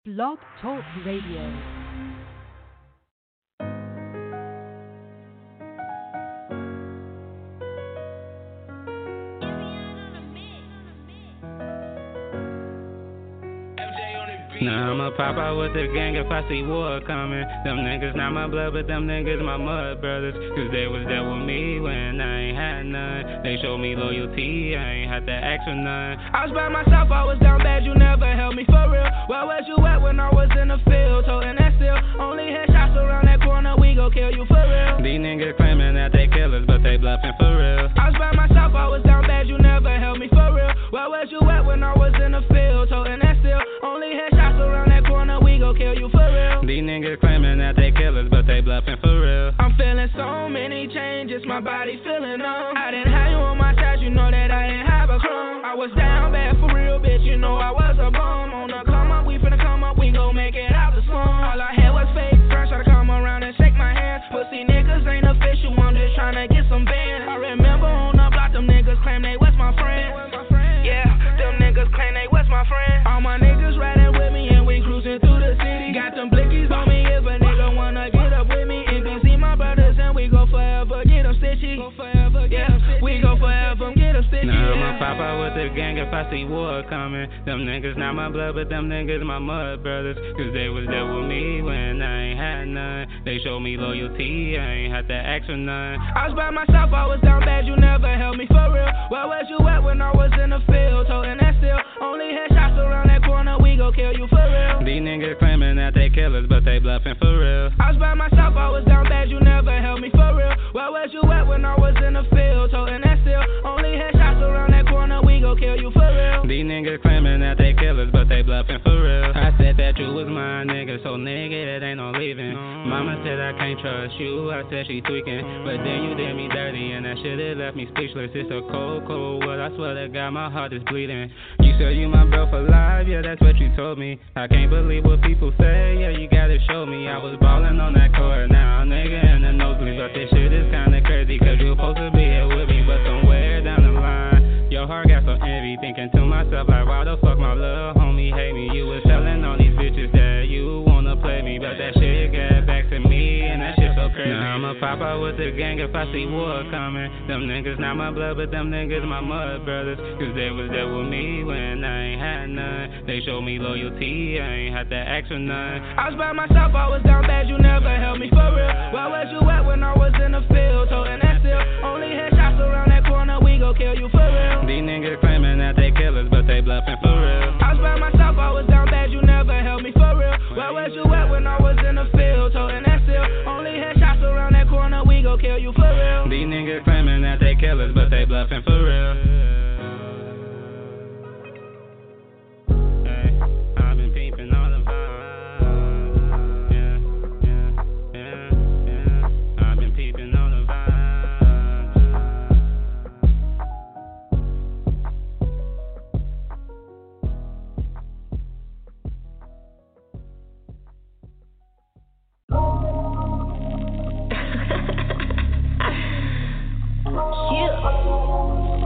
Blog Talk Radio. Now I'ma pop out with the gang if I see war coming. Them niggas not my blood, but them niggas my mud brothers. Cause they was there with me when I ain't had none. They showed me loyalty, I ain't had to ask for none. I was by myself, I was down bad, you never held me for real. Where was you at when I was in the field? Toting that still, only headshots around that corner, we gon' kill you for real. These niggas claiming that they killers, but they bluffing for real. I was by myself, I was down bad, you never held me for real. Where was you at when I was in the field? Toting that still, only headshots around that corner, we gon' kill you for real. These niggas claiming that they killers, but they bluffing for real. I'm feeling so many changes, my body feeling numb. I didn't have you on my side, you know that I ain't have a crumb. I was down bad for real, bitch, you know I was a bum. On the come up, we finna come up, we gon' make it out the slum. All I had was fake friends, try to come around and shake my hand. Pussy niggas ain't official, I'm just tryna get some bands. I remember on the block, them niggas claim they was my friend. Yeah, them niggas claim they was my friend. All my niggas riding with me and we cruising through the city. Got them blickies on me if a nigga wanna get up with me. NBC my brothers and we go forever, get them stitchy. Yeah, we go forever, get them stitchy. Now I'ma pop out with the gang if I see war coming. Them niggas not my blood, but them niggas my mud brothers. Cause they was there with me when I ain't had none. They showed me loyalty, I ain't had to ask for none. I was by myself, I was down bad, you never held me for real. Where was you at when I was in the field? Toting that still, only headshots around that corner, we gon' kill you for real. These niggas claiming that they killers, but they bluffing for real. I was by myself, I was down bad, you never held me for real. Where was you at when I was in the field? Toting that still, only headshots around that corner, we gon' kill you for real. These niggas claiming that they killers, but they bluffing for real. I said that you was my nigga, so nigga, it ain't no leaving. Mama said I can't trust you, I said she tweaking. But then you did me dirty, and that shit it left me speechless. It's a cold, cold world, I swear to God, my heart is bleeding. You said you my bro for life, yeah, that's what you told me. I can't believe what people say, yeah, you gotta show me. I was ballin' on that court, now nigga in the nosebleed. But this shit is kinda crazy, cause you supposed to be here with me. But somewhere down the line, your heart got so envy. Thinking to myself, like, why the fuck my little homie hate me? You was telling all these bitches that you wanna play me, but that shit got back to me, and that shit so crazy. Now I'ma pop out with the gang if I see war coming. Them niggas not my blood, but them niggas my mud brothers. Cause they was there with me when I ain't had none. They showed me loyalty, I ain't had to ask for none. I was by myself, I was down bad, you never held me for real. Where was you at when I was in the field? Toting that still, only headshots around that corner, we gon' kill you for real. These niggas claiming that they killers, but they bluffing for real. I was by myself, I was down bad, you never held me for real. Where was you at when I was in the field? Toting that still, only headshots around that corner, we gon' kill you for real. These niggas claiming that they killers, but they bluffing for real. Hey, I've been peeping all the vibes. Yeah. I've been peeping all the vibes. Yeah.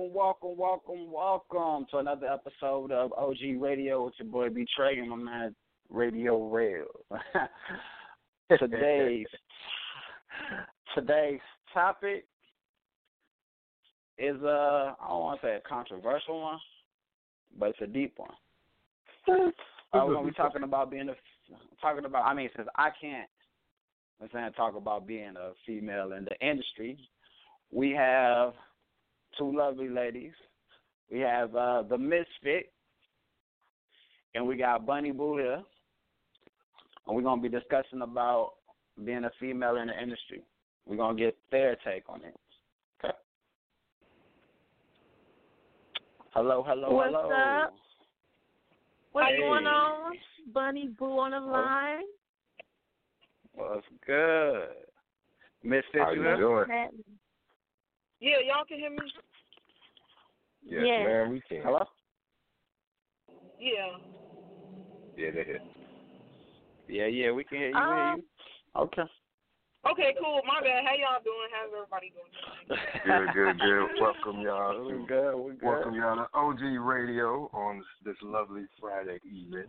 welcome to another episode of OG Radio with your boy B Trey and my man Radio Rail. Today's topic is I don't want to say a controversial one, but it's a deep one. We're gonna be talking about since I can't talk about being a female in the industry. We have two lovely ladies. We have the Misfit, and we got Bunny Boo here. And we're going to be discussing about being a female in the industry. We're going to get their take on it. Okay. Hello. What's up? What's going on? Bunny Boo on the line. What's good? Misfit, how you doing? Yeah, y'all can hear me? Yes, yeah. ma'am, we can. Hello? Yeah. Yeah, they hit. Yeah, we can hear you. Okay. Okay, cool. My bad. How y'all doing? How's everybody doing? Good. Welcome y'all. We're good. Welcome y'all to OG Radio on this lovely Friday evening.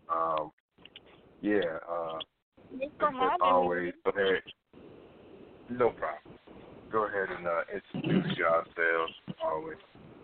Thanks for having always, me. go ahead. No problem. Go ahead and introduce yourselves. Always.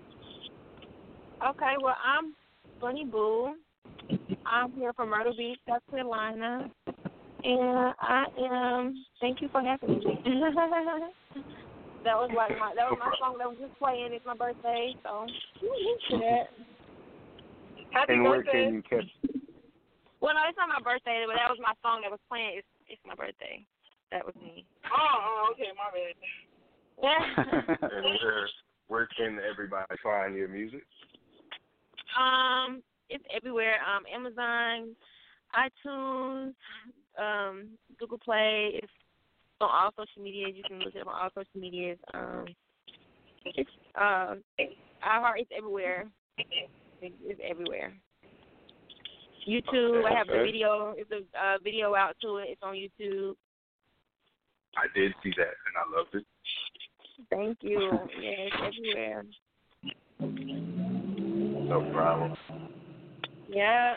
Okay, well, I'm Bunny Boo. I'm here from Myrtle Beach, South Carolina. And thank you for having me. That was my song that was just playing. It's my birthday, so to that. Happy and birthday. where can you catch? Well, no, it's not my birthday, but that was my song that was playing. It's my birthday. That was me. Oh, okay, my bad. And where can everybody find your music? It's everywhere. Amazon, iTunes, Google Play. It's on all social medias. You can look it up on all social medias. It's iHeart. It's everywhere. It's everywhere. YouTube. Okay, I have the video. It's a video out to it. It's on YouTube. I did see that, and I loved it. Thank you. Yeah, it's everywhere. No problem. Yeah.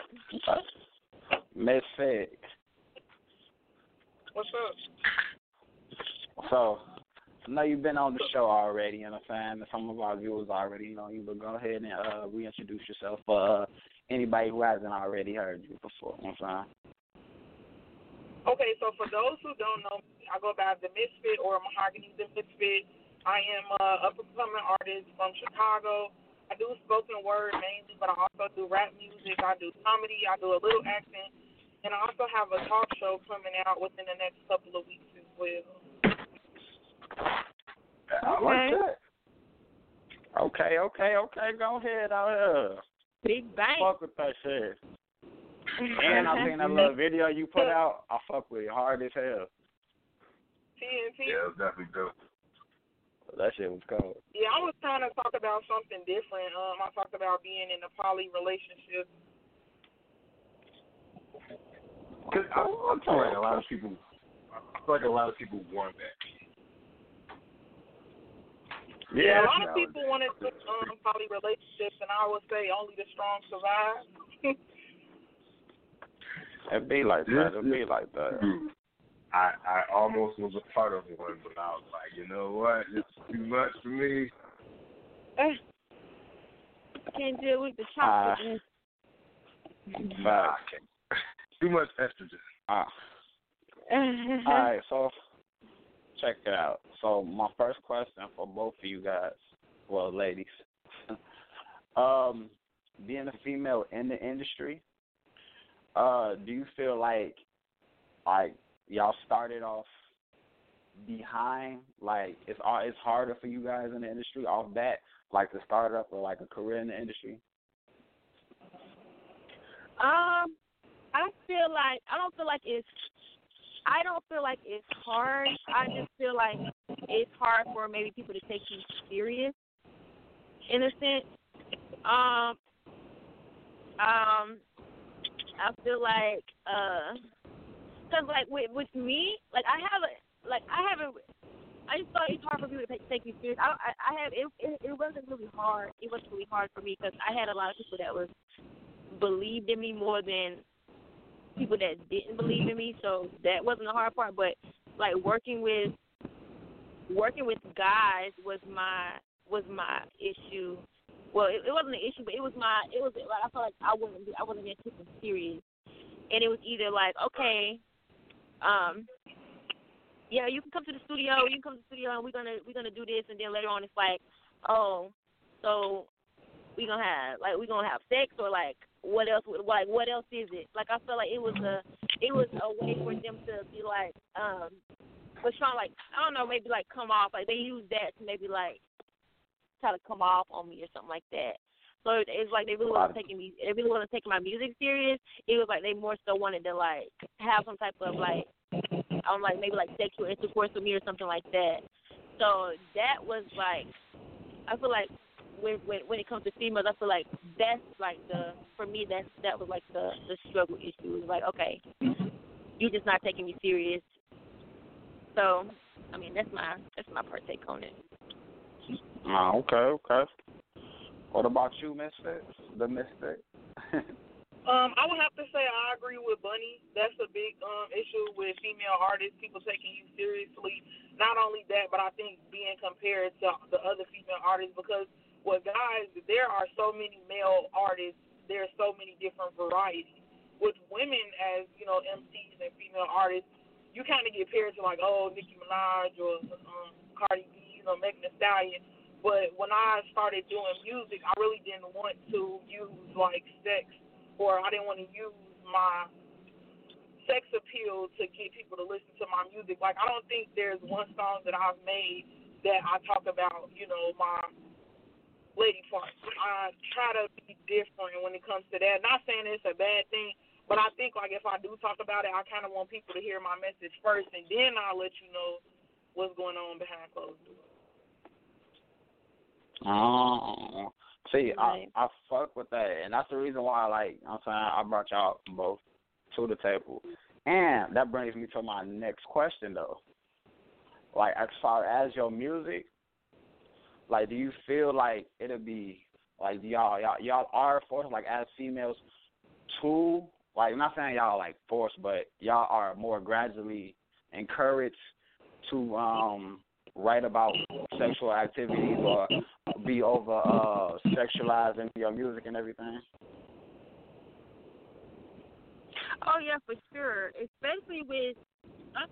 Misfit. What's up? So, I know you've been on the show already, you know what I'm saying? Some of our viewers already know you, but go ahead and reintroduce yourself for anybody who hasn't already heard you before, you know what I'm saying? Okay, so for those who don't know, I go by The Misfit or Mahogany The Misfit. I am an up-and-coming artist from Chicago. I do spoken word mainly, but I also do rap music. I do comedy. I do a little acting. And I also have a talk show coming out within the next couple of weeks as well. I like that. Okay. Go ahead out here. Big bang. Fuck with that shit. And I seen that little video you put out. I fuck with it hard as hell. TNT? Yeah, it was definitely dope. That shit was cold. Yeah, I was trying to talk about something different. I talked about being in a poly relationship. Cause I feel like a lot of people want that. Yeah, a lot of people wanted poly relationships, and I would say only the strong survive. It be like that. I almost was a part of one, but I was like, you know what? It's too much for me. Can't deal with the chocolate. Too much estrogen. All right, so check it out. So my first question for both of you guys, well, ladies, being a female in the industry, do you feel like y'all started off behind, like it's harder for you guys in the industry off bat, like to start up or like a career in the industry? I don't feel like it's hard. I just feel like it's hard for maybe people to take you serious in a sense. I feel like because like with me, like I haven't I just thought it's hard for people to take me serious. I have it wasn't really hard. It wasn't really hard for me because I had a lot of people that believed in me more than people that didn't believe in me. So that wasn't the hard part. But like working with guys was my issue. Well, it wasn't an issue, but it was like I felt like I wasn't getting taken serious, and it was either like, okay, yeah, you can come to the studio, and we're gonna do this, and then later on it's like, oh, so we're gonna have sex, or like what else is it? Like I felt like it was a way for them to be like, was trying, like, I don't know, maybe like come off, like they used that to maybe like try to come off on me or something like that. So it's like they really wasn't taking my music serious. It was like they more so wanted to like have some type of like, like maybe like sexual intercourse with me or something like that. So that was like, I feel like when it comes to females, I feel like that's like for me that was like the struggle issue. It was like, okay, you're just not taking me serious. So I mean that's my partake on it. Okay. What about you, Misfit? The Misfit? I would have to say I agree with Bunny. That's a big issue with female artists, people taking you seriously. Not only that, but I think being compared to the other female artists, because with guys, there are so many male artists, there's so many different varieties. With women as, MCs and female artists, you kind of get paired to like, oh, Nicki Minaj or Cardi B, Megan Thee Stallion. But when I started doing music, I really didn't want to use like sex, or I didn't want to use my sex appeal to get people to listen to my music. Like, I don't think there's one song that I've made that I talk about, my lady parts. I try to be different when it comes to that. Not saying it's a bad thing, but I think like if I do talk about it, I kind of want people to hear my message first, and then I'll let you know what's going on behind closed doors. Oh, see, right. I fuck with that, and that's the reason why, like, I'm saying I brought y'all both to the table, and that brings me to my next question, though. Like, as far as your music, like, do you feel like it'll be like y'all are forced, like, as females, to, like, I'm not saying y'all like forced, but y'all are more gradually encouraged to write about sexual activities or be over sexualized in your music and everything? Oh yeah, for sure. Especially with I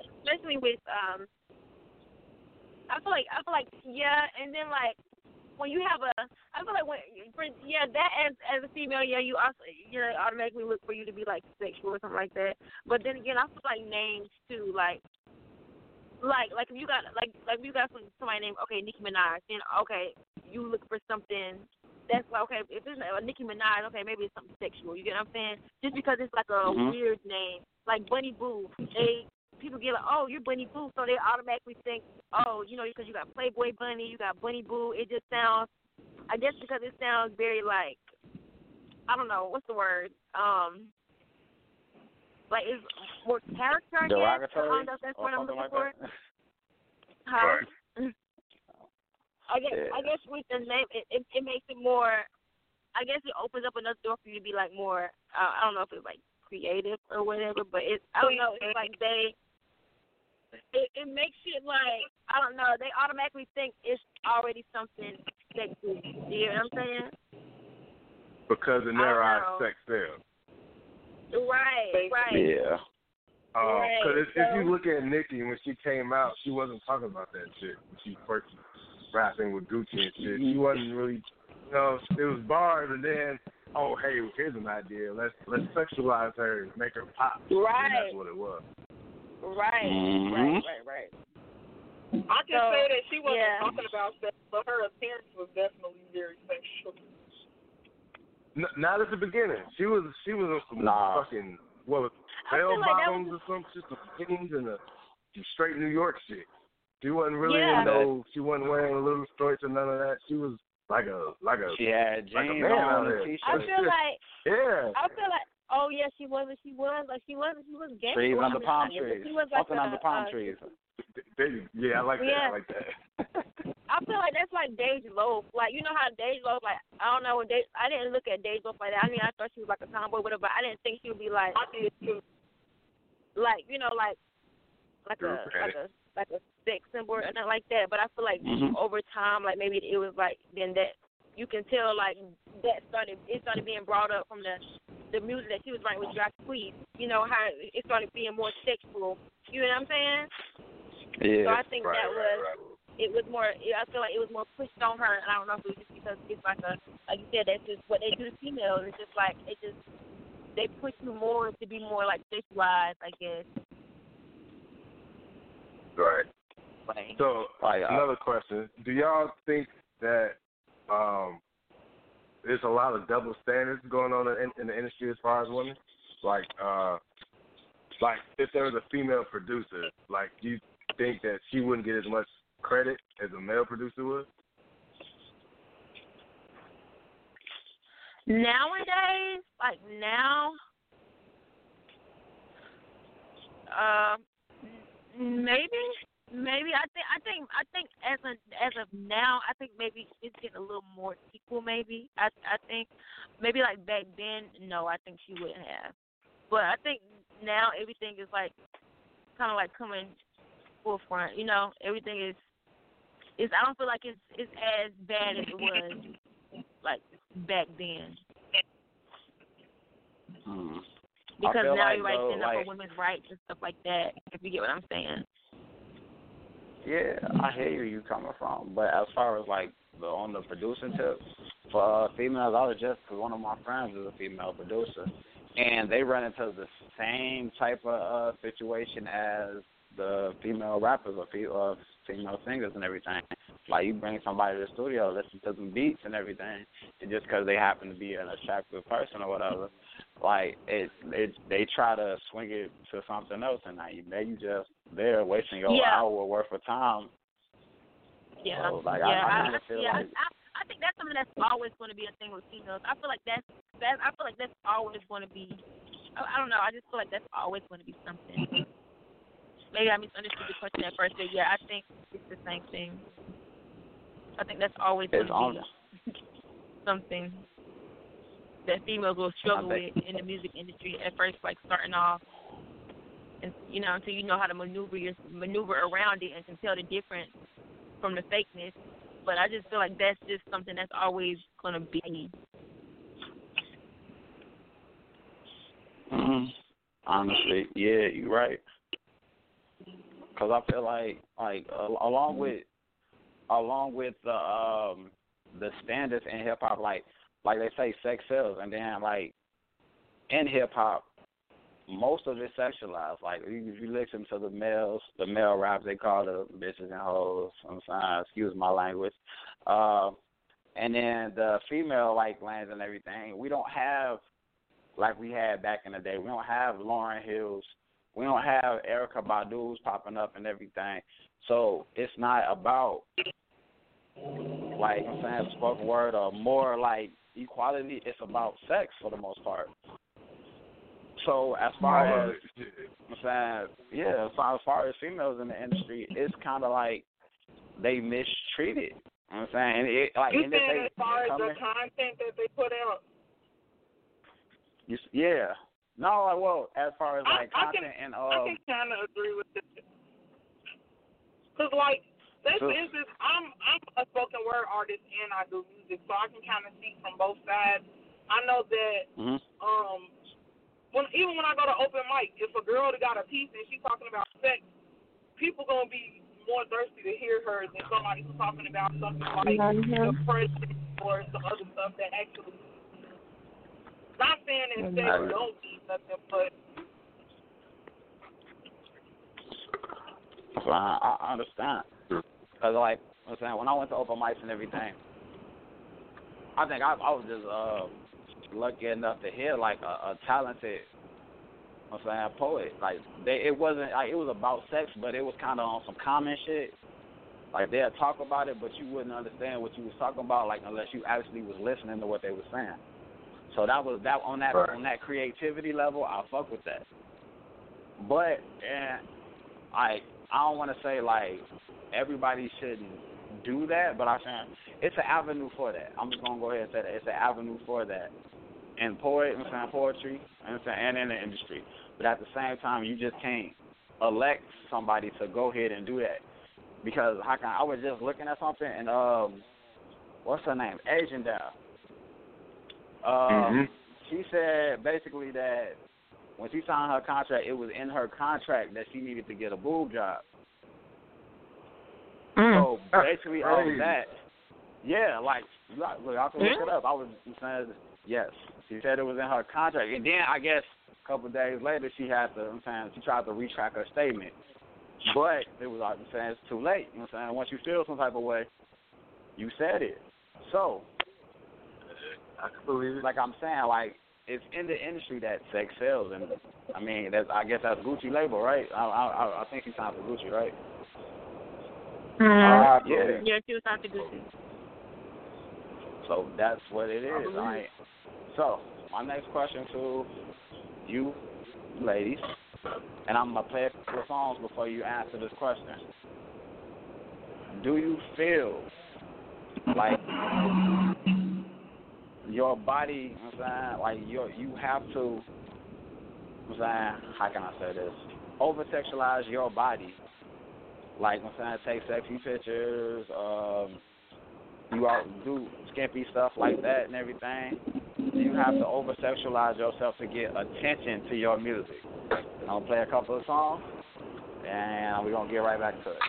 feel like yeah, and then like when you have I feel like that as a female, yeah, you also automatically look for you to be like sexual or something like that. But then again, I feel like names too, like if you got somebody named Nicki Minaj, then okay, you look for something that's like, okay, if it's a Nicki Minaj, okay, maybe it's something sexual. You get what I'm saying? Just because it's like a weird name, like Bunny Boo, people get like, oh, you're Bunny Boo, so they automatically think, oh, because you got Playboy Bunny, you got Bunny Boo. It just sounds, I guess, because it sounds very like, I don't know, what's the word? Like, it's more character, I guess. Derogatory? I don't know if that's what I'm looking like for. Right. I guess with the name, it makes it more, I guess it opens up another door for you to be like more, I don't know if it's like creative or whatever, but I don't know, it's like it makes it like, I don't know, they automatically think it's already something sexual. You know what I'm saying? Because in their eyes, sex sells. Right. Yeah. Because if you look at Nicki, when she came out, she wasn't talking about that shit. When she first rapping with Gucci and shit, she wasn't really, it was bars, and then, oh, hey, here's an idea. Let's sexualize her and make her pop. Right. And that's what it was. Right. Right. I can say that she wasn't talking about sex, but her appearance was definitely very sexual. Not at the beginning. She was on some fucking bell bottoms or some shit, some skinnies and some straight New York shit. She wasn't really she wasn't wearing little shorts or none of that. She was like a she had jeans like a man on out there. I feel like oh yeah, she was gay. Trees under palm trees. She was like under palm trees. Yeah, I like that. Yeah. I like that. I feel like that's like Deja Loaf. Like, you know how Deja Loaf, like, I don't know, I didn't look at Deja Loaf like that. I mean, I thought she was like a tomboy with her, but I didn't think she would be like, I did too. like, you know, like a sex symbol or nothing like that. But I feel like over time, like maybe it was like then that you can tell like it started being brought up from the music that she was writing with Josh Tweed. You know how it started being more sexual. You know what I'm saying? Yeah. So I think that was. It was more. I feel like it was more pushed on her, and I don't know if it was just because it's like you said, that's just what they do to females. It's just like they push you more to be more like sexualized, I guess. Right. Like, So another question: do y'all think that there's a lot of double standards going on in the industry as far as women? Like if there was a female producer, like do you think that she wouldn't get as much credit as a male producer would? Nowadays, like now, maybe I think as of now, I think maybe it's getting a little more equal. Maybe I think maybe like back then, no, I think she wouldn't have. But I think now everything is like kind of like coming forefront. You know, everything is. I don't feel like it's as bad as it was like back then. Because now like, everybody's standing up like, for women's rights and stuff like that. If you get what I'm saying. Yeah, I hear you coming from, but as far as like on the producing tip for females, I was just because one of my friends is a female producer, and they run into the same type of situation as the female rappers or female singers and everything. Like you bring somebody to the studio, listen to some beats and everything, and just because they happen to be an attractive person or whatever, like they try to swing it to something else, and you just there wasting your hour worth of time. Yeah, so, like, I feel like I think that's something that's always going to be a thing with females. I feel like that's always going to be. I don't know. I just feel like that's always going to be something. Maybe I misunderstood the question at first, but yeah, I think it's the same thing. I think that's always going to be something that females will struggle with in the music industry at first, like starting off, and you know, until you know how to maneuver around it and can tell the difference from the fakeness. But I just feel like that's just something that's always going to be. Honestly, yeah, you're right. Because I feel like along with the standards in hip hop, like they say, sex sells, and then like in hip hop, most of it's sexualized. Like if you listen to the male raps, they call the bitches and hoes. I'm sorry, excuse my language. And then the female like lanes and everything, we don't have like we had back in the day. We don't have Lauryn Hills. We don't have Erykah Badu's popping up and everything. So it's not about, like I'm saying, spoken word or more like equality. It's about sex for the most part. So as far as I'm saying, yeah, as far as females in the industry, it's kind of like they mistreated. You know what I'm saying? You saying as far as the content that they put out? Yeah. No, well, as far as like content and I can kind of agree with this. Cause like, say for instance, I'm a spoken word artist and I do music, so I can kind of see from both sides. I know that even when I go to open mic, if a girl got a piece and she's talking about sex, people gonna be more thirsty to hear her than somebody who's talking about something like the president or some other stuff that actually. Not saying that sex don't mean nothing, but I understand. Cause like I'm saying, when I went to open mics and everything, I think I was just lucky enough to hear like a talented, I'm saying, poet. Like it wasn't like it was about sex, but it was kind of on some common shit. Like they'd talk about it, but you wouldn't understand what you was talking about, like unless you actually was listening to what they were saying. So that was that on that creativity level, I fuck with that. But I don't want to say like everybody shouldn't do that, but I'm saying it's an avenue for that. I'm just gonna go ahead and say that it's an avenue for that in poetry, and in the industry. But at the same time, you just can't elect somebody to go ahead and do that because I was just looking at something and what's her name? Asian Dow. She said basically that when she signed her contract, it was in her contract that she needed to get a boob job. So basically, on that, yeah, like look, I can look it up. I was saying yes. She said it was in her contract, and then I guess a couple of days later she had to. She tried to retract her statement, but it was like it's too late. You know what I'm saying? Once you feel some type of way, you said it. So I can believe it. Like I'm saying, like it's in the industry that sex sells, and I mean, I guess that's Gucci label, right? I think she signed for Gucci, right? Yeah, she was signed to Gucci. So that's what it is. All right. So my next question to you, ladies, and I'm gonna play a couple of songs before you answer this question. Do you feel like your body, you know what I'm saying, like you have to, you know what I'm saying, how can I say this? Over-sexualize your body. Like, you know what I'm saying, take sexy pictures, you all do skimpy stuff like that and everything. You have to over-sexualize yourself to get attention to your music. I'm going to play a couple of songs, and we're going to get right back to it.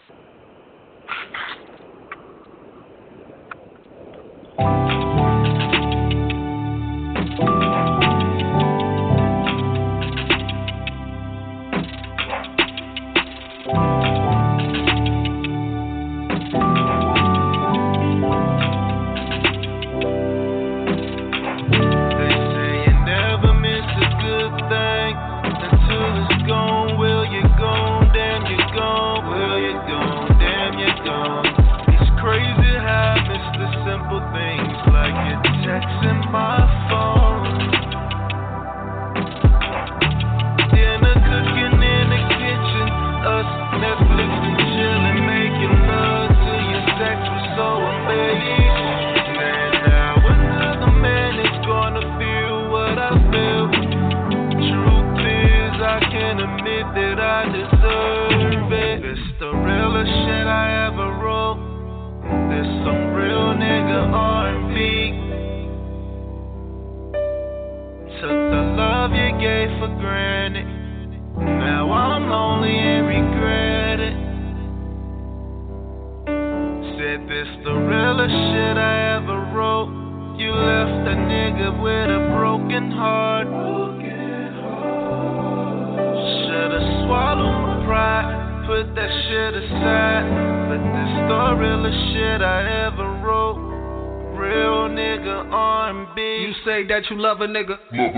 You love a nigga,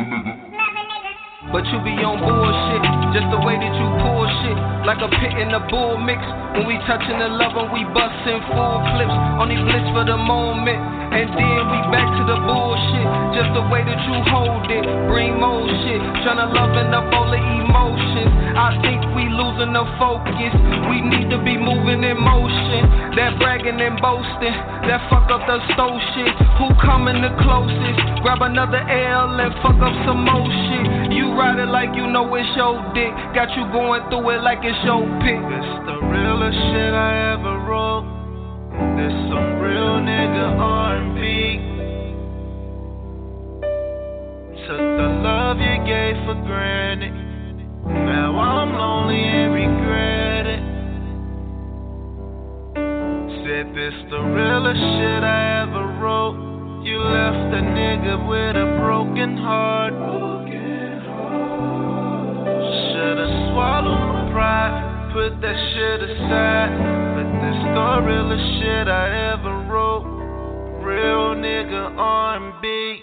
but you be on bullshit. Just the way that you pull shit, like a pit in a bull mix. When we touchin' the love and we bustin' full flips, only blitz for the moment, and then we back to the bullshit. Just the way that you hold it, bring more shit. Tryna love in up all the emotions. I think we losing the focus. We need to be moving in motion. That bragging and boasting, that fuck up the stove shit. Who coming the closest? Grab another L and fuck up some more shit. You ride it like you know it's your dick. Got you going through it like it's your pick. It's the realest shit I ever wrote. This some real nigga R&B. Took the love you gave for granted. Now I'm lonely and regret it. Said this the realest shit I ever wrote. You left a nigga with a broken heart. Should've swallowed my pride, put that shit aside. But this the realest shit I ever wrote. Real nigga R&B.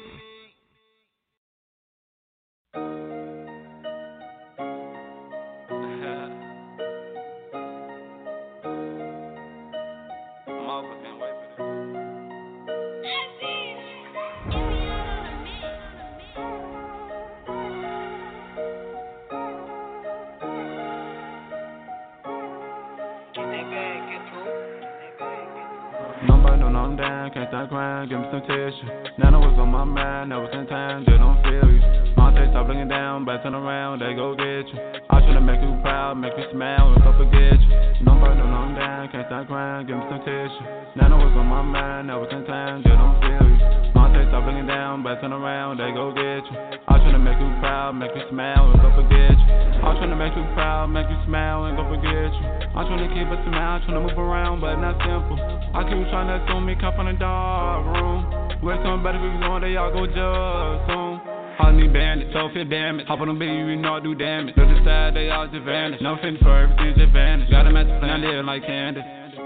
down, can't stop crying, give me some tissue. Now know what's on my mind, never in time, just don't feel you. Monte, stop looking down, back turn around, they go get you. I'm tryna make you proud, make you smile, and don't forget you. Nobody know I'm down, can't stop crying, give me some tissue. Now know what's on my mind, never in time, just don't feel you. Monte, stop looking down, back turn around, they go get you. I'm tryna make you proud, make you smile, and don't forget you. I'm tryna make you proud, make you smile, and don't forget you. I'm tryna keep a smile, tryna move around, but not simple. I keep trying to assume me come from the dark room. Where some better people going, they all go just soon. I need bandits, so fit damage. Hop on them baby, you know I do damage. Look decide they all just vanish. No fit for everything's advantage. Got 'em at the plan, I live like Candace.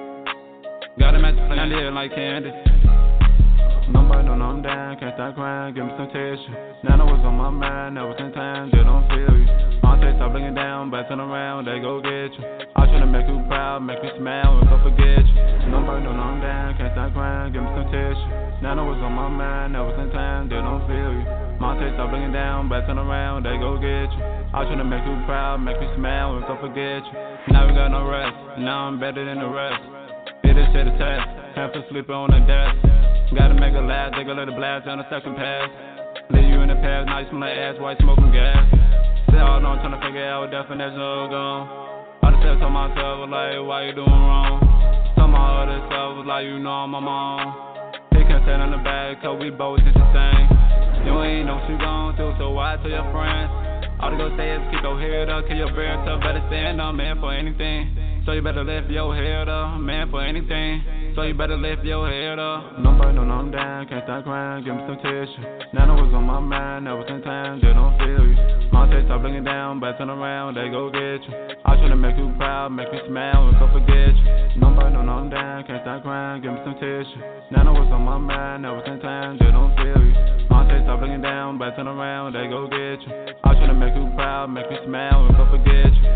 Got 'em at the plan, I live like Candace. Nobody know I'm down, can't stop crying, give me some tissue. Now know what's on my mind, never in time, just don't feel you. Monte, stop looking down, back turn around, they go get you. I'm tryna make you proud, make you smile, and don't forget you. Nobody know I'm down, can't stop crying, give me some tissue. Now know what's on my mind, never in time, just don't feel you. Monte, stop looking down, back turn around, they go get you. I'm tryna make you proud, make you smile, and don't forget you. Now we got no rest, now I'm better than the rest. It is shit a test, half asleep on the desk. Gotta make a last, they gon' let it blast down the second pass. Leave you in the past, now you smell like ass, white smoking gas. Sit all on tryna figure out what definition of gone. I just said to myself, like, why you doing wrong? Tell my other self, like, you know I'm on. He can't stand on the back, cause we both just the same. You ain't know what you gon' do, so why tell your friends? All they gon' say is keep your head up, kill your bear tough, better stand up, man, for anything. So you better lift your head up, man, for anything. So you better lift your head up. Nobody know I'm down, can't stop crying, give me some tissue. Now know what's on my mind, never in time, just don't feel you. Monte, stop looking down, back turn around, they go get you. I'm tryna make you proud, make you smile, and don't forget you. Nobody know I'm down, can't stop crying, give me some tissue. Now know what's on my mind, never in time, just don't feel you. Monte, stop looking down, back turn around, they go get you. I'm tryna make you proud, make you smile, and don't forget you.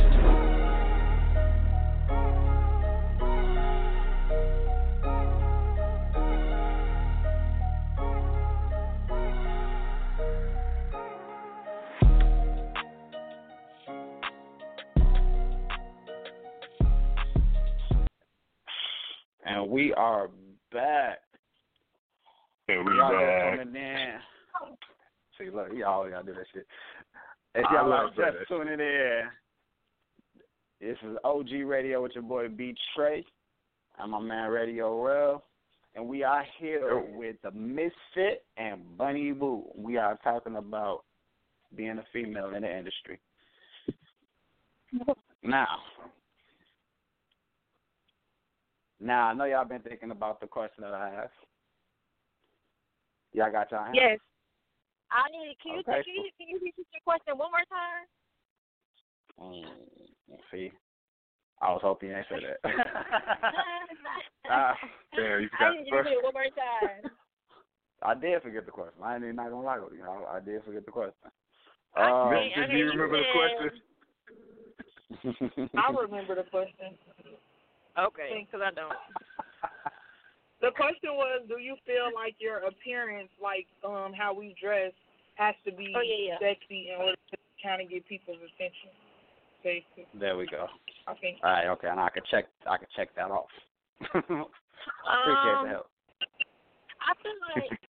And we are back. Yeah, we y'all back. just tuning in. See, look, y'all gotta do that shit. If y'all are just tuning in, this is OG Radio with your boy B Trey. I'm my man Radio Real. And we are here with the Misfit and Bunny Boo. We are talking about being a female in the industry. Now, I know y'all been thinking about the question that I asked. Y'all got y'all answer? Yes. Can you repeat your question one more time? See, I was hoping you answered that. Yeah, you forgot the question. One more time. I did forget the question. I ain't not gonna lie with you. I did forget the question. Do you remember the question? I remember the question. Okay, because I don't. The question was, do you feel like your appearance, like how we dress, has to be sexy in order to kind of get people's attention? Basically. There we go. Okay. All right, okay, and I can check that off. Appreciate the help. I feel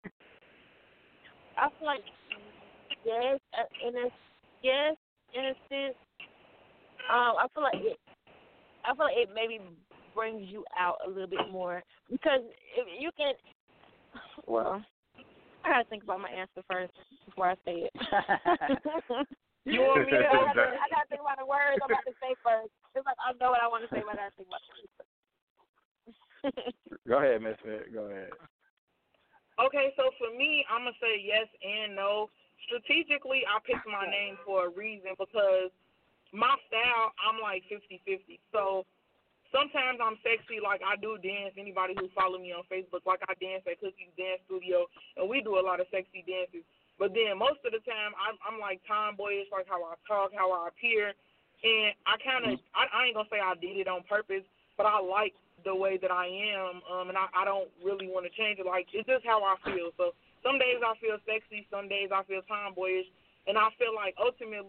like yes, in a sense. I feel like it maybe brings you out a little bit more because if you can. Well, I gotta think about my answer first before I say it. You want me to? I gotta think about the words I'm about to say first. It's like I know what I want to say, but I gotta think about the words. Go ahead, Miss Fit. Go ahead. Okay, so for me, I'm gonna say yes and no. Strategically, I picked my name for a reason because my style, I'm like 50-50. So sometimes I'm sexy, like I do dance. Anybody who follow me on Facebook, like I dance at Cookie's Dance Studio, and we do a lot of sexy dances. But then most of the time, I'm like tomboyish, like how I talk, how I appear. And I ain't going to say I did it on purpose, but I like the way that I am, and I don't really want to change it. Like, it's just how I feel. So some days I feel sexy, some days I feel tomboyish, and I feel like ultimately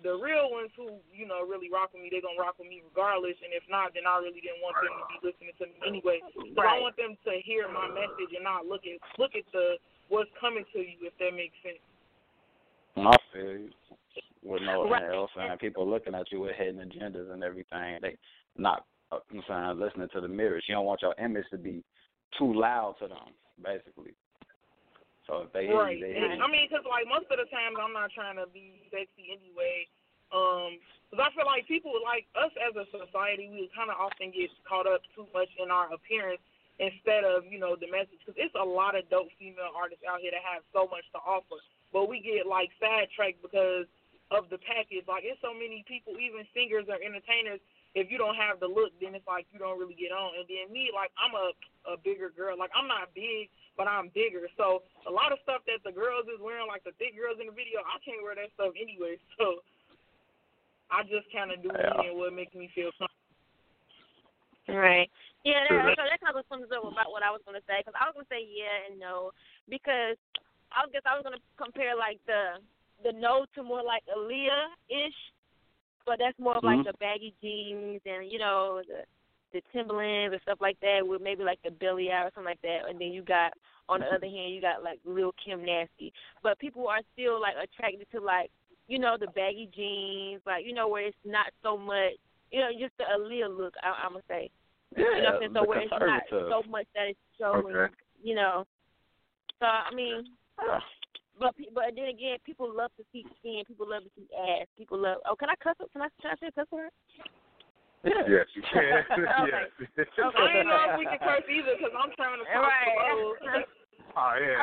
the real ones who, you know, really rock with me, they're going to rock with me regardless. And if not, then I really didn't want them to be listening to me anyway. But I want them to hear my message and not look at what's coming to you, if that makes sense. I feel you. With no else, and people looking at you with hidden agendas and everything. They not listening to the mirrors. You don't want your image to be too loud to them, basically. So if they hear you, they hear you. I mean, because, like, most of the times I'm not trying to be sexy anyway. Because I feel like people, like us as a society, we kind of often get caught up too much in our appearance instead of, you know, the message. Because it's a lot of dope female artists out here that have so much to offer. But we get, like, sidetracked because of the package. Like, it's so many people, even singers or entertainers, if you don't have the look, then it's like you don't really get on. And then me, like, I'm a bigger girl. Like, I'm not big, but I'm bigger. So a lot of stuff that the girls is wearing, like the thick girls in the video, I can't wear that stuff anyway. So I just kind of do it and what makes me feel comfortable. Right. Yeah, so that kind of sums up about what I was going to say. Because I was going to say yeah and no. Because I guess I was going to compare, like, the no to more like Aaliyah-ish. But that's more of like the baggy jeans and, you know, the Timberlands and stuff like that with maybe like the belly out or something like that. And then you got, on the other hand, you got like Lil Kim Nasty. But people are still like attracted to like, you know, the baggy jeans, like, you know, where it's not so much, you know, just the Aaliyah look, I'm going to say. Yeah, you know what I'm saying? So where it's not so much that it's showing, you know. So, I mean... But then again, people love to see skin. People love to see ass. People love. Oh, can I cuss? Can I say a cuss word? Yeah. Yes, you can. Okay. I didn't know if we can curse either because I'm trying to talk slow. Oh yeah.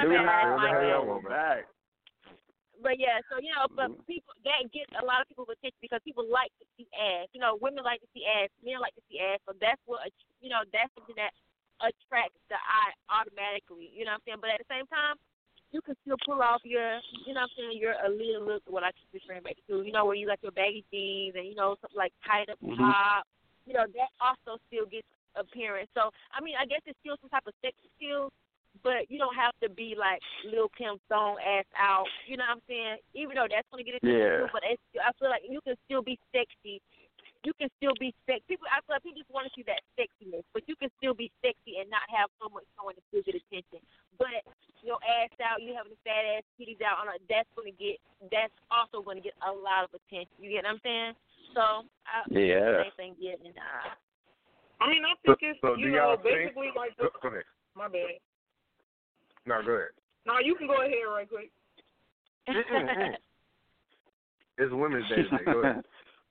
But yeah, so you know, but people that gets a lot of people's attention because people like to see ass. You know, women like to see ass. Men like to see ass. So that's what that's something that attracts the eye automatically. You know what I'm saying? But at the same time, you can still pull off your, you know what I'm saying, your Aaliyah look, what I keep referring back to, you know, where you like your baggy jeans and, you know, something like tied up top. You know, that also still gets appearance. So, I mean, I guess it's still some type of sexy skills, but you don't have to be like Lil Kim thong ass out. You know what I'm saying? Even though that's going to get attention too, but I feel like you can still be sexy. You can still be sexy. I feel like people just want to see that sexiness, but you can still be sexy and not have so much showing to still get attention. But your ass out, you having a fat ass, titties out, that's also going to get a lot of attention. You get what I'm saying? So, same thing getting. I mean, I think it's, so you know, basically like. Go ahead. My bad. No, go ahead. No, you can go ahead right quick. It's Women's Day today. Go ahead.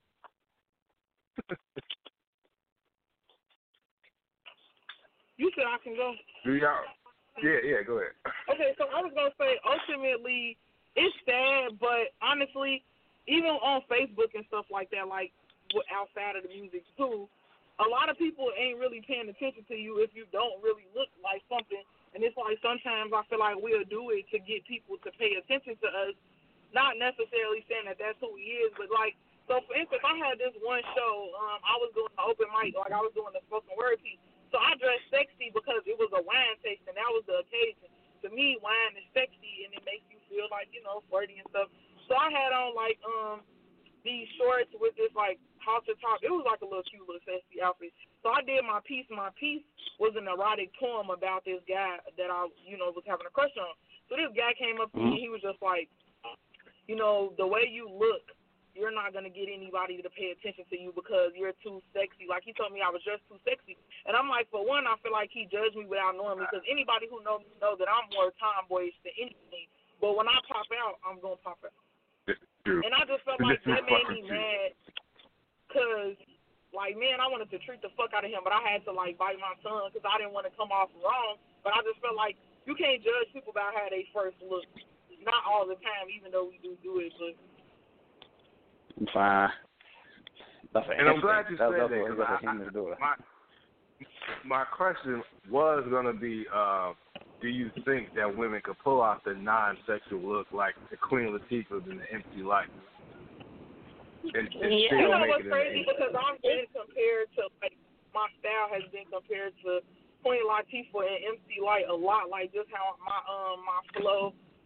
You said I can go. Do y'all? Yeah, go ahead. Okay, so I was going to say, ultimately, it's sad, but honestly, even on Facebook and stuff like that, like outside of the music too, a lot of people ain't really paying attention to you if you don't really look like something. And it's like sometimes I feel like we'll do it to get people to pay attention to us, not necessarily saying that that's who he is, but like, so for instance, I had this one show, I was doing an open mic, like I was doing a spoken word piece. So I dressed sexy because it was a wine tasting, and that was the occasion. To me, wine is sexy, and it makes you feel like, you know, flirty and stuff. So I had on, like, these shorts with this, like, halter top. It was like a little cute little sexy outfit. So I did my piece. My piece was an erotic poem about this guy that I, you know, was having a crush on. So this guy came up to me, and he was just like, you know, the way you look, you're not going to get anybody to pay attention to you because you're too sexy. Like, he told me I was just too sexy. And I'm like, for one, I feel like he judged me without knowing me because anybody who knows me knows that I'm more tomboyish than anything. But when I pop out, I'm going to pop out. And I just felt like that made me mad because, like, man, I wanted to treat the fuck out of him, but I had to, like, bite my tongue because I didn't want to come off wrong. But I just felt like you can't judge people about how they first look. Not all the time, even though we do it, but... Fine. And I'm glad you said that. My question was going to be, do you think that women could pull off the non-sexual look like the Queen Latifah in the MC Light? And you know what's crazy? Because I'm being compared to, like, my style has been compared to Queen Latifah and MC Light a lot. Like, just how my flow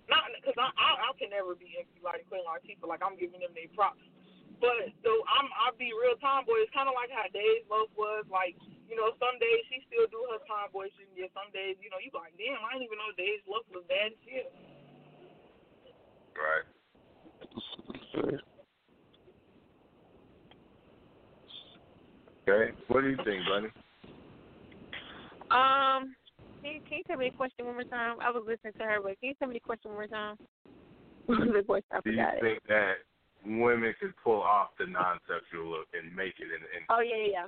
Not because I can never be empty like Queen Latifah. Like, I'm giving them their props. But though I'll be real tomboy. It's kind of like how Days Loaf was. Like, you know, some days she still do her tomboy shit. Yeah, some days, you know, you like, damn, I didn't even know Days Loaf was bad as shit. Right. Okay. What do you think, Bunny? Can you tell me the question one more time? I was listening to her, but can you tell me the question one more time? The voice, I do you forgot think that women could pull off the non-sexual look and make it in Oh, yeah.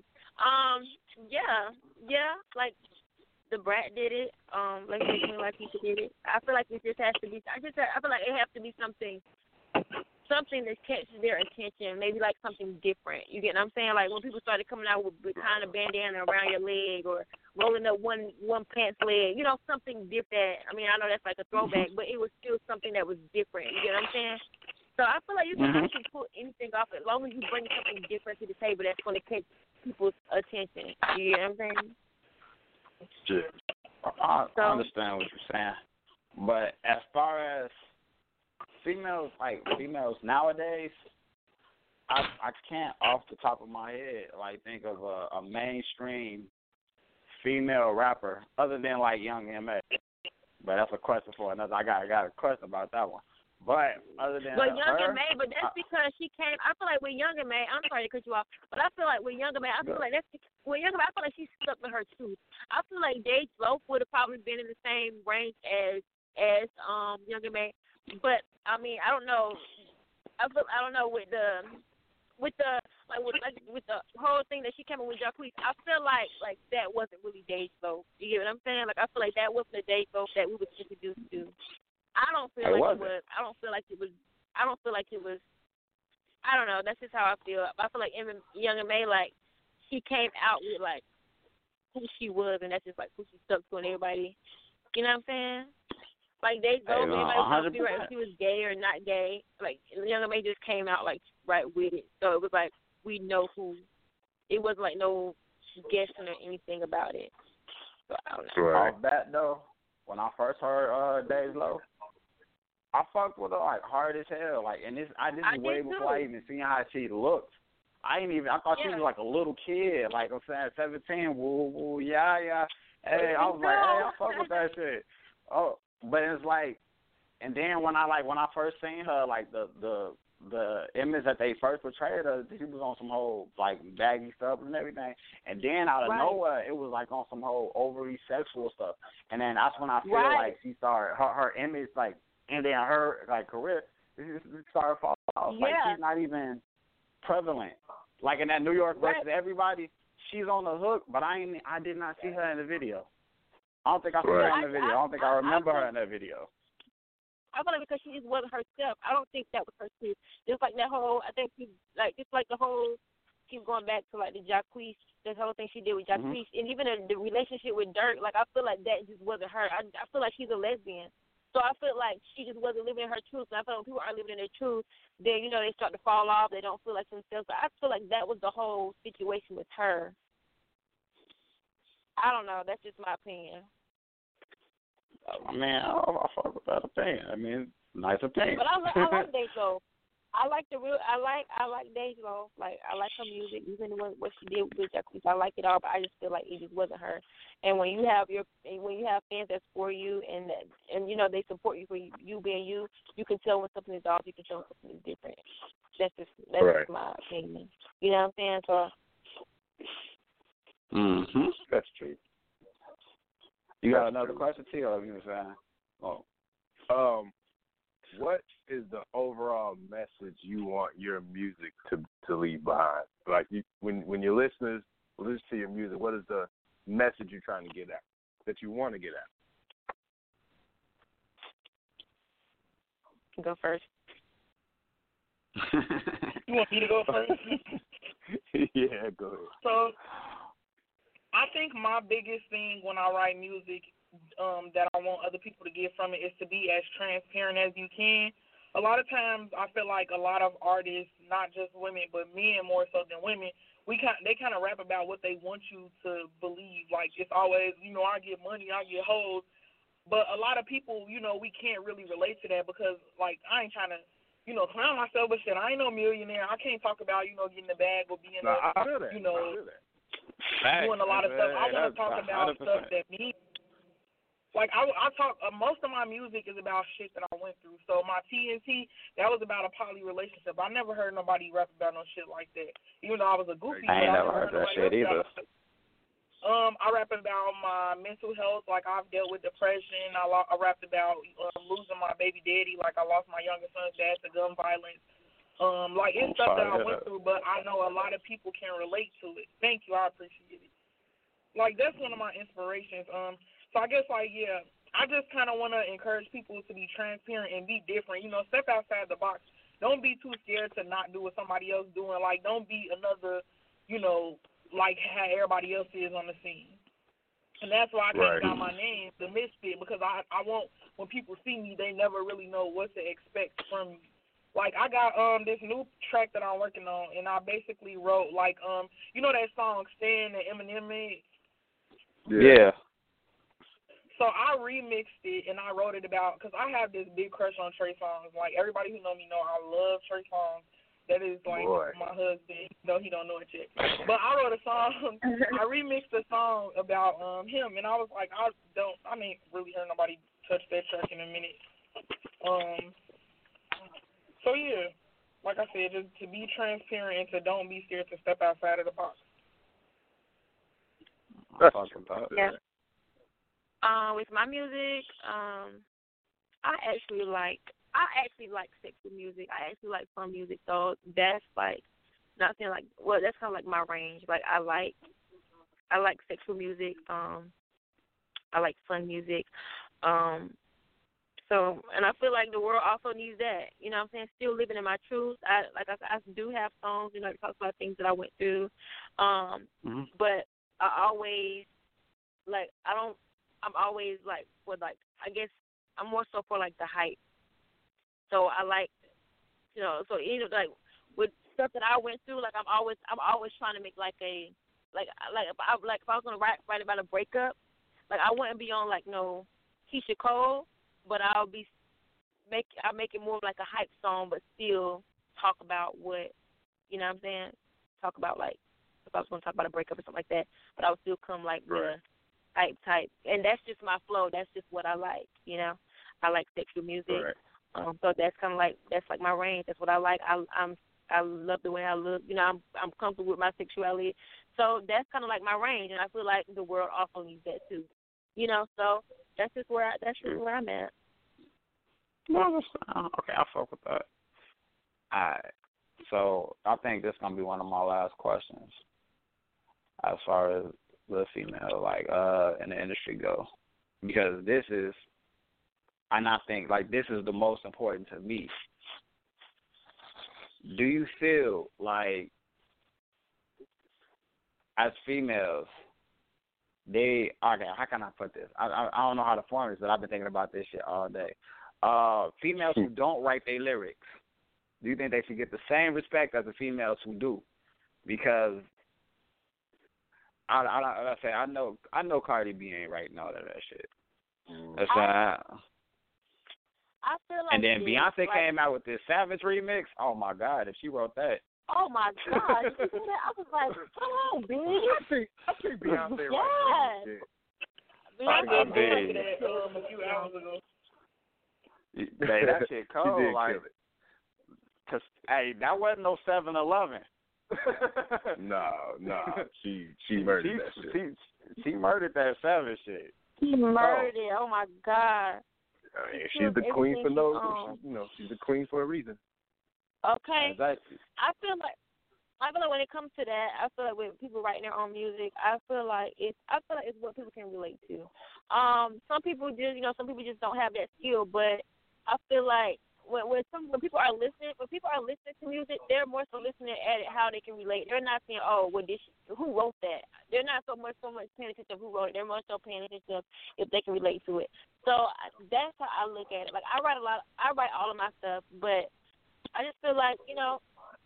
Like, the Brat did it. Like Queen Latifah did it. I feel like it just has to be. I feel like it has to be something that catches their attention. Maybe like something different. You get what I'm saying? Like when people started coming out with kind of bandana around your leg or rolling up one pants leg. You know, something different. I mean, I know that's like a throwback, but it was still something that was different. You get what I'm saying? So I feel like you can actually pull anything off as long as you bring something different to the table that's going to catch people's attention. You get what I'm saying? Sure. I understand what you're saying, but as far as females nowadays, I can't off the top of my head like think of a mainstream female rapper other than like Young M.A. But that's a question for another. I got a question about that one. But other than Young her, M.A., but that's because she came. I feel like with Young M.A., I'm sorry to cut you off, but I feel like with Young M.A., I feel like I feel like she stuck to her truth. I feel like Days Loaf would have probably been in the same range as Young M.A. But I mean, I don't know. I don't know with the whole thing that she came in with Jacquees. I feel like that wasn't really Days Loaf. You get what I'm saying? Like I feel like that wasn't the Days Loaf that we were introduced to. I don't feel like it was. I don't feel like it was. I don't know. That's just how I feel. I feel like Young M.A. like she came out with like who she was, and that's just like who she stuck to, and everybody. You know what I'm saying? Like Days Loaf, everybody was trying to figure out if she was gay or not gay. Like Young M.A. just came out like right with it, so it was like we know who. It wasn't like no guessing or anything about it. So I don't know. Right. Off that though, when I first heard Days Loaf, I fucked with her like hard as hell. Like, and this is way before I even seen how she looked. I thought she was like a little kid. Like I'm saying, 17. Woo woo, yeah. Hey, I was like, hey, I fuck with that shit. Oh, but it's like, and then when I first seen her, like the image that they first portrayed her, she was on some whole like baggy stuff and everything. And then out of nowhere, it was like on some whole overly sexual stuff. And then that's when I feel like she started her image like. And then her like career started falling off. Like she's not even prevalent. Like in that New York versus Everybody, she's on the hook, but I did not see her in the video. I don't think I saw her in the video. I don't think I remember her in that video. I feel like because she just wasn't herself. I don't think that was her truth. Just like that whole, I think she like just like the whole. Keep going back to like the Jacquees, the whole thing she did with Jacquees, and even the relationship with Dirk. Like I feel like that just wasn't her. I feel like she's a lesbian. So I feel like she just wasn't living her truth. And I feel like when people aren't living in their truth, then, you know, they start to fall off. They don't feel like themselves. So I feel like that was the whole situation with her. I don't know. That's just my opinion. I mean, I fuck with that opinion. I mean, nice opinion. But I like Days Loaf. I like Days Loaf. Like I like her music, even what she did with Jacquees. I like it all, but I just feel like it just wasn't her. And when you have fans that's for you and you know they support you for you being you, you can tell when something is off. You can tell when something is different. That's just my opinion. You know what I'm saying? So. That's true. You got another question, T, or you saying? Oh. What is the overall message you want your music to leave behind? Like when your listeners listen to your music, what is the message you're trying to get at, that you want to get at? Go first. You want me to go first? Yeah, go ahead. So I think my biggest thing when I write music that I want other people to get from it is to be as transparent as you can. A lot of times I feel like a lot of artists, not just women, but men more so than women, they kind of rap about what they want you to believe. Like it's always, you know, I get money, I get hoes. But a lot of people, you know, we can't really relate to that because, like, I ain't trying to, you know, clown myself, but shit, I ain't no millionaire. I can't talk about, you know, getting the bag or being, you know, doing a lot of stuff. I want to talk about 100%. Stuff that means. Like, I talk, most of my music is about shit that I went through. So my TNT, that was about a poly relationship. I never heard nobody rap about no shit like that. Even though I was a goofy. I ain't never heard that shit either. I rap about my mental health, like I've dealt with depression. I rapped about losing my baby daddy, like I lost my youngest son's dad to gun violence. Like it's stuff that I went through, but I know a lot of people can relate to it. Thank you, I appreciate it. Like that's one of my inspirations. So I guess like I just kind of want to encourage people to be transparent and be different. You know, step outside the box. Don't be too scared to not do what somebody else doing. Like don't be another, you know, like how everybody else is on the scene. And that's why I kind of got my name, The Misfit, because I want when people see me, they never really know what to expect from me. Like I got this new track that I'm working on, and I basically wrote like you know that song Stan that Eminem made. Yeah. So I remixed it and I wrote it about because I have this big crush on Trey Songz. Like everybody who know me know I love Trey Songz. That is like my husband. No, he don't know it yet. But I wrote a song. I remixed a song about him, and I was like, I ain't really heard nobody touch that track in a minute. So yeah, like I said, just to be transparent and to don't be scared to step outside of the box. Yeah. With my music, I actually like sexy music. I actually like fun music. So that's like nothing like that's kind of like my range. Like I like sexual music. I like fun music. So and I feel like the world also needs that. You know what I'm saying? Still living in my truth. I do have songs. You know, that talk about things that I went through. But I always I'm always like for like I guess I'm more so for like the hype. So I like, you know, so you know like with stuff that I went through, like I'm always trying to make like a like if I was gonna write about a breakup, like I wouldn't be on like no Keisha Cole, but I'll make it more of like a hype song, but still talk about what, you know what I'm saying? Talk about like if I was gonna talk about a breakup or something like that, but I would still come like with a hype type, and that's just my flow. That's just what I like, you know. I like sexual music, so that's kind of like my range. That's what I like. I love the way I look. You know, I'm comfortable with my sexuality, so that's kind of like my range, and I feel like the world also needs that too, you know. So that's just where I'm at. Well, okay, I fuck with that. All right, so I think this is gonna be one of my last questions, as far as the female, like, in the industry go. Because this is, and I think, like, this is the most important to me. Do you feel like, as females, okay, how can I put this? I don't know how to form this, but I've been thinking about this shit all day. Females who don't write their lyrics, do you think they should get the same respect as the females who do? Because I know Cardi B ain't writing all of that shit. I feel like and then Beyonce came out with this Savage remix. Oh my God, if she wrote that. Oh my God, did you see that? I was like, come on, B. I see Beyonce right now. Beyonce did that a few hours ago. Hey, that shit cold. Like, cause hey, that wasn't no 7-Eleven. No, she murdered that shit. She murdered that Savage shit. She murdered it. Oh my God. I mean, she's the queen for she's the queen for a reason. Okay. Exactly. I feel like when it comes to that, I feel like when people writing their own music, I feel like it's what people can relate to. Some people just don't have that skill, but I feel like when people are listening to music, they're more so listening at it how they can relate. They're not saying, oh, who wrote that? They're not so much paying attention to who wrote it. They're more so paying attention to if they can relate to it. So that's how I look at it. Like I write all of my stuff, but I just feel like, you know,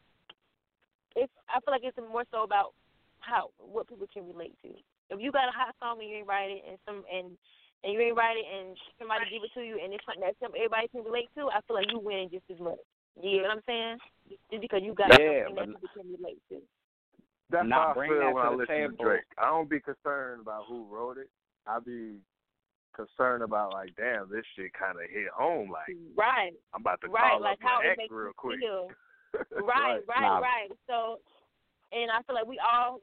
I feel like it's more so about what people can relate to. If you got a hot song and you ain't write it, and and you ain't write it, and somebody give it to you, and it's something that everybody can relate to, I feel like you win just as much. You know what I'm saying? Just because you got something that people can relate to. That's how I feel when I listen table. to Drake. I don't be concerned about who wrote it. I be concerned about, like, damn, this shit kind of hit home. Like, right. I'm about to right. call like up how my it ex makes real you quick. Feel. Right. So, and I feel like we all.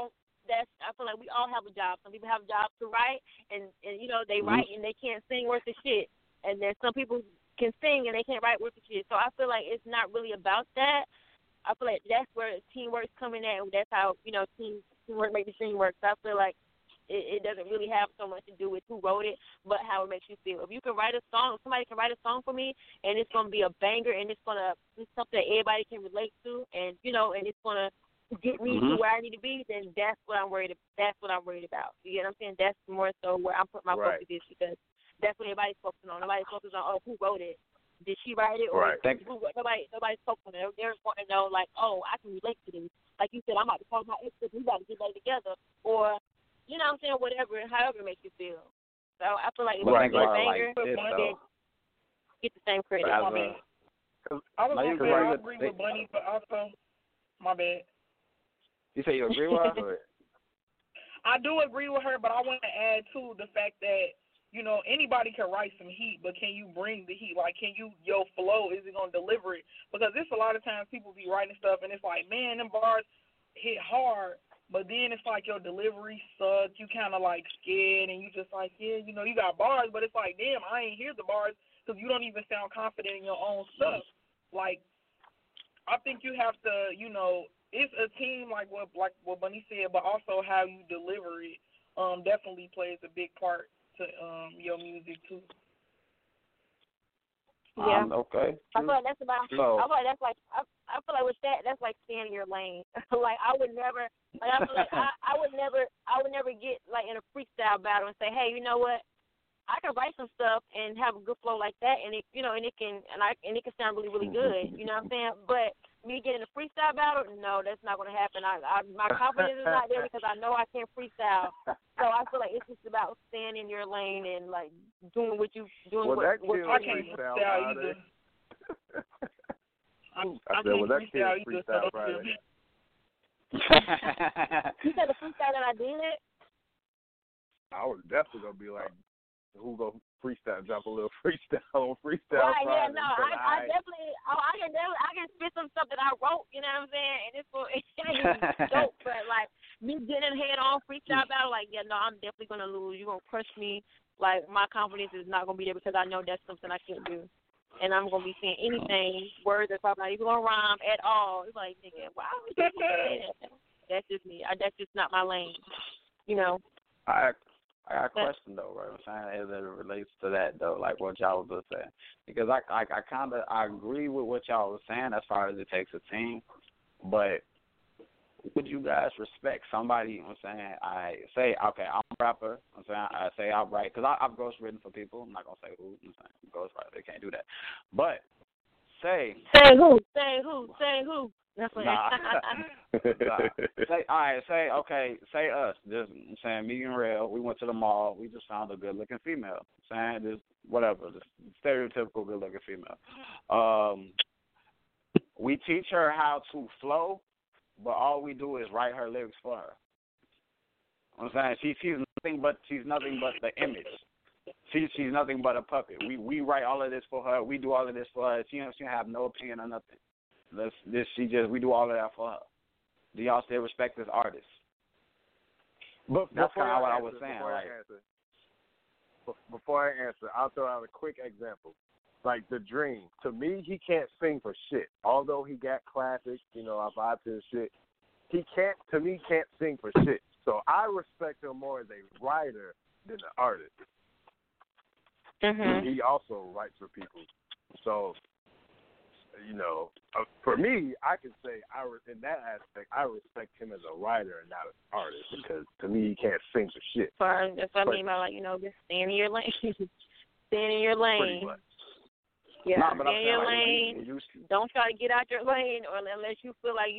I feel like we all have a job. Some people have jobs to write, and you know they write and they can't sing worth of shit. And then some people can sing and they can't write worth of shit. So I feel like it's not really about that. I feel like that's where teamwork's coming in. That's how teamwork makes the dream work. So I feel like it doesn't really have so much to do with who wrote it, but how it makes you feel. If you can write a song, if somebody can write a song for me, and it's gonna be a banger, and it's something that everybody can relate to, and and it's gonna get me to where I need to be, then that's what I'm worried about. That's what I'm worried about. You get what I'm saying? That's more so where I'm putting my focus is, because that's what everybody's focusing on. Nobody's focusing on, who wrote it? Did she write it? Or nobody's focusing on it. They're wanting to know, like, I can relate to this. Like you said, I'm about to call my ex, we got to get that together. Or, you know what I'm saying, however it makes you feel. So I feel like if it's a banger, then get the same credit. I was going to say I agree with Bunny, but also, my bad. You say you agree with her? I do agree with her, but I want to add, too, the fact that, anybody can write some heat, but can you bring the heat? Like, your flow, is it going to deliver it? Because there's a lot of times people be writing stuff, and it's like, man, them bars hit hard, but then it's like your delivery sucks. You kind of, like, scared, and you just like, yeah, you got bars, but it's like, damn, I ain't hear the bars because you don't even sound confident in your own stuff. Like, I think you have to, it's a team like what Bunny said, but also how you deliver it definitely plays a big part to your music too. Yeah. Okay. I feel like that's about. I feel like that's like. I feel like with that's like staying in your lane. Like I would never. Like I feel like I would never. I would never get like in a freestyle battle and say, hey, you know what? I can write some stuff and have a good flow like that, and it can sound really, really good. You know what I'm saying? But me getting a freestyle battle, no, that's not going to happen. My confidence is not there because I know I can't freestyle. So I feel like it's just about staying in your lane and like doing what you doing. Well, what I can't freestyle either. I can't freestyle either. You said the freestyle that I did? I was definitely gonna be like, who go freestyle, drop a little freestyle on freestyle. Right, Friday. yeah, no, I definitely, I can spit some stuff that I wrote, you know what I'm saying, and it's dope, but like me getting head on freestyle battle, like, yeah, no, I'm definitely gonna lose. You're gonna crush me. Like my confidence is not gonna be there because I know that's something I can't do, and I'm gonna be saying anything, words that's probably not even gonna rhyme at all. It's like, nigga, why would you say that? That's just me. That's just not my lane, I got a question though, right? I'm saying as it relates to that though, like what y'all was just saying, because I agree with what y'all was saying as far as it takes a team, but would you guys respect somebody? You know what I'm saying, I say, okay, I'm a rapper. I'm saying, I say I write because I've ghostwritten for people. I'm not gonna say who. I'm saying ghostwriter, they can't do that. But say who. That's what say us. Just I'm saying, me and Rail, we went to the mall. We just found a good-looking female. I'm saying, just whatever, just stereotypical good-looking female. We teach her how to flow, but all we do is write her lyrics for her. I'm saying she's nothing but the image. She's nothing but a puppet. We write all of this for her. We do all of this for her. She have no opinion or nothing. We do all of that for her. Do y'all still respect this artist? But that's kind of what I was saying. Before I answer, I'll throw out a quick example. Like The Dream. To me, he can't sing for shit. Although he got classics, I vibe to his shit. He can't sing for shit. So I respect him more as a writer than an artist. Mm-hmm. He also writes for people. So, for me, I can say in that aspect, I respect him as a writer and not an artist because to me, he can't sing for shit. That's what I mean by just staying in your lane. Staying in your lane. Yeah, stay in your lane. Don't try to get out your lane, or unless you feel like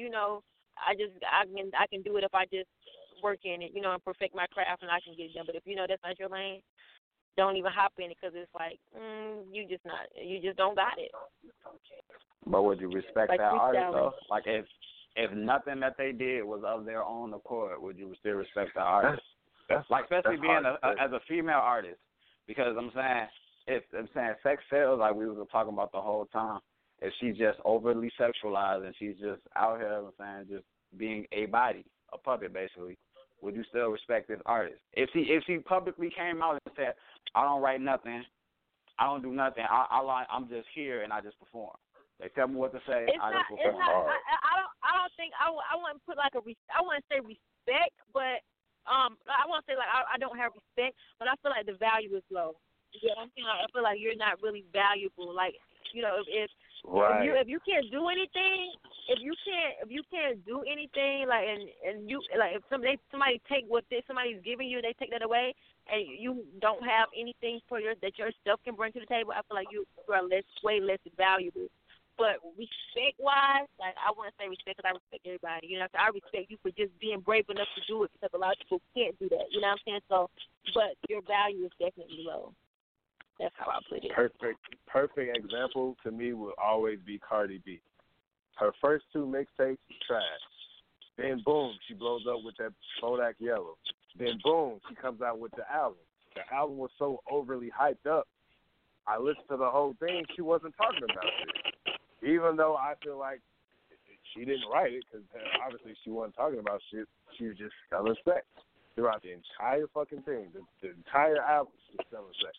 I can do it if I just work in it, and perfect my craft, and I can get it done. But if that's not your lane, don't even hop in it because it's like you just don't got it. But would you respect Like that artist freestyling. though? Like if nothing that they did was of their own accord, would you still respect the artist? That's like especially being hard. as a female artist, because I'm saying sex sells, like we were talking about the whole time. If she's just overly sexualized and she's just out here, I'm saying, just being a body, a puppet basically, would you still respect this artist? If she publicly came out and said, I don't write nothing, I don't do nothing, I'm just here and I just perform. They tell me what to say, I just perform. I don't think I wouldn't put like I wouldn't say respect, but I won't say like I don't have respect, but I feel like the value is low. You know what I'm saying? I feel like you're not really valuable. Like, you know, if you can't do anything, if you can't do anything, like and you like if somebody take what somebody's giving you, they take that away, and you don't have anything that yourself can bring to the table, I feel like you are way less valuable. But respect-wise, like I wouldn't say respect because I respect everybody. You know, so I respect you for just being brave enough to do it because a lot of people can't do that. You know what I'm saying? So, but your value is definitely low. That's how I put it. Perfect example to me will always be Cardi B. Her first 2 mixtapes, trash. Then boom, she blows up with that Bodak Yellow. Then boom, she comes out with the album. The album was so overly hyped up. I listened to the whole thing. She wasn't talking about it. Even though I feel like she didn't write it because obviously she wasn't talking about shit. She was just selling sex throughout the entire fucking thing. The entire album she was selling sex.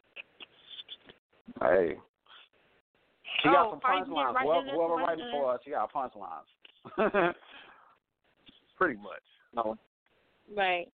Hey. She got some Cardi B punchlines. writing Whoever this writing one? for her, she got punchlines. Pretty much. No. Right.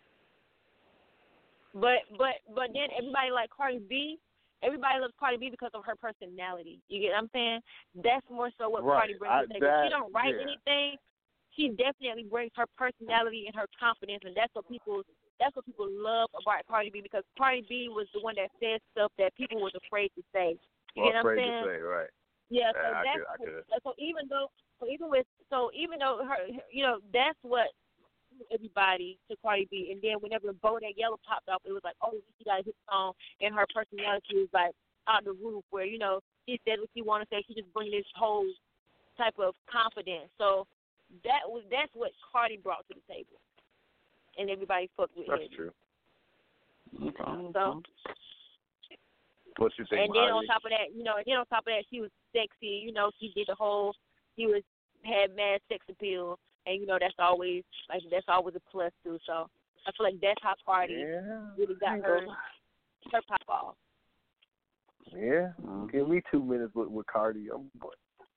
But then everybody like Cardi B. Everybody loves Cardi B because of her personality. You get what I'm saying? That's more so what Cardi brings to the table. She don't write anything. She definitely brings her personality and her confidence, and that's what people love about Cardi B because Cardi B was the one that said stuff that people was afraid to say. You get what I'm saying? To say, right? Yeah. So even though her, you know, that's what everybody to Cardi B, and then whenever Bodak Yellow popped up, it was like, oh, she got a hit song, and her personality was like out the roof. Where you know she said what she want to say, she just bring this whole type of confidence. So that's what Cardi brought to the table, and everybody fucked with her. That's true. Okay. So. What you think? And then on top of that, she was sexy. You know, she had mad sex appeal. And, you know, that's always a plus, too. So I feel like that's how Cardi really got her pop off. Yeah. Give me 2 minutes with Cardi. I'm going.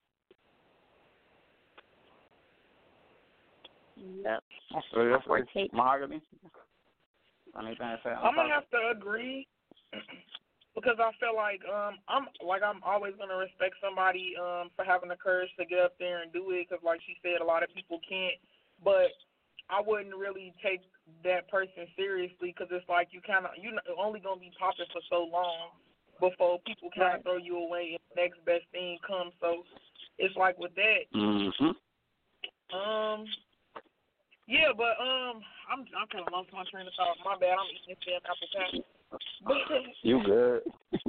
Yep. That's Mahogany. Anything to say? I'm going to have to agree because I feel like I'm always going to respect somebody for having the courage to get up there and do it because, like she said, a lot of people can't. But I wouldn't really take that person seriously because it's like you're only going to be popping for so long before people kind of throw you away and the next best thing comes. So it's like with that. Mm-hmm. Yeah, but I'm kind of lost my train of thought. My bad. I'm eating this damn apple pie. You good?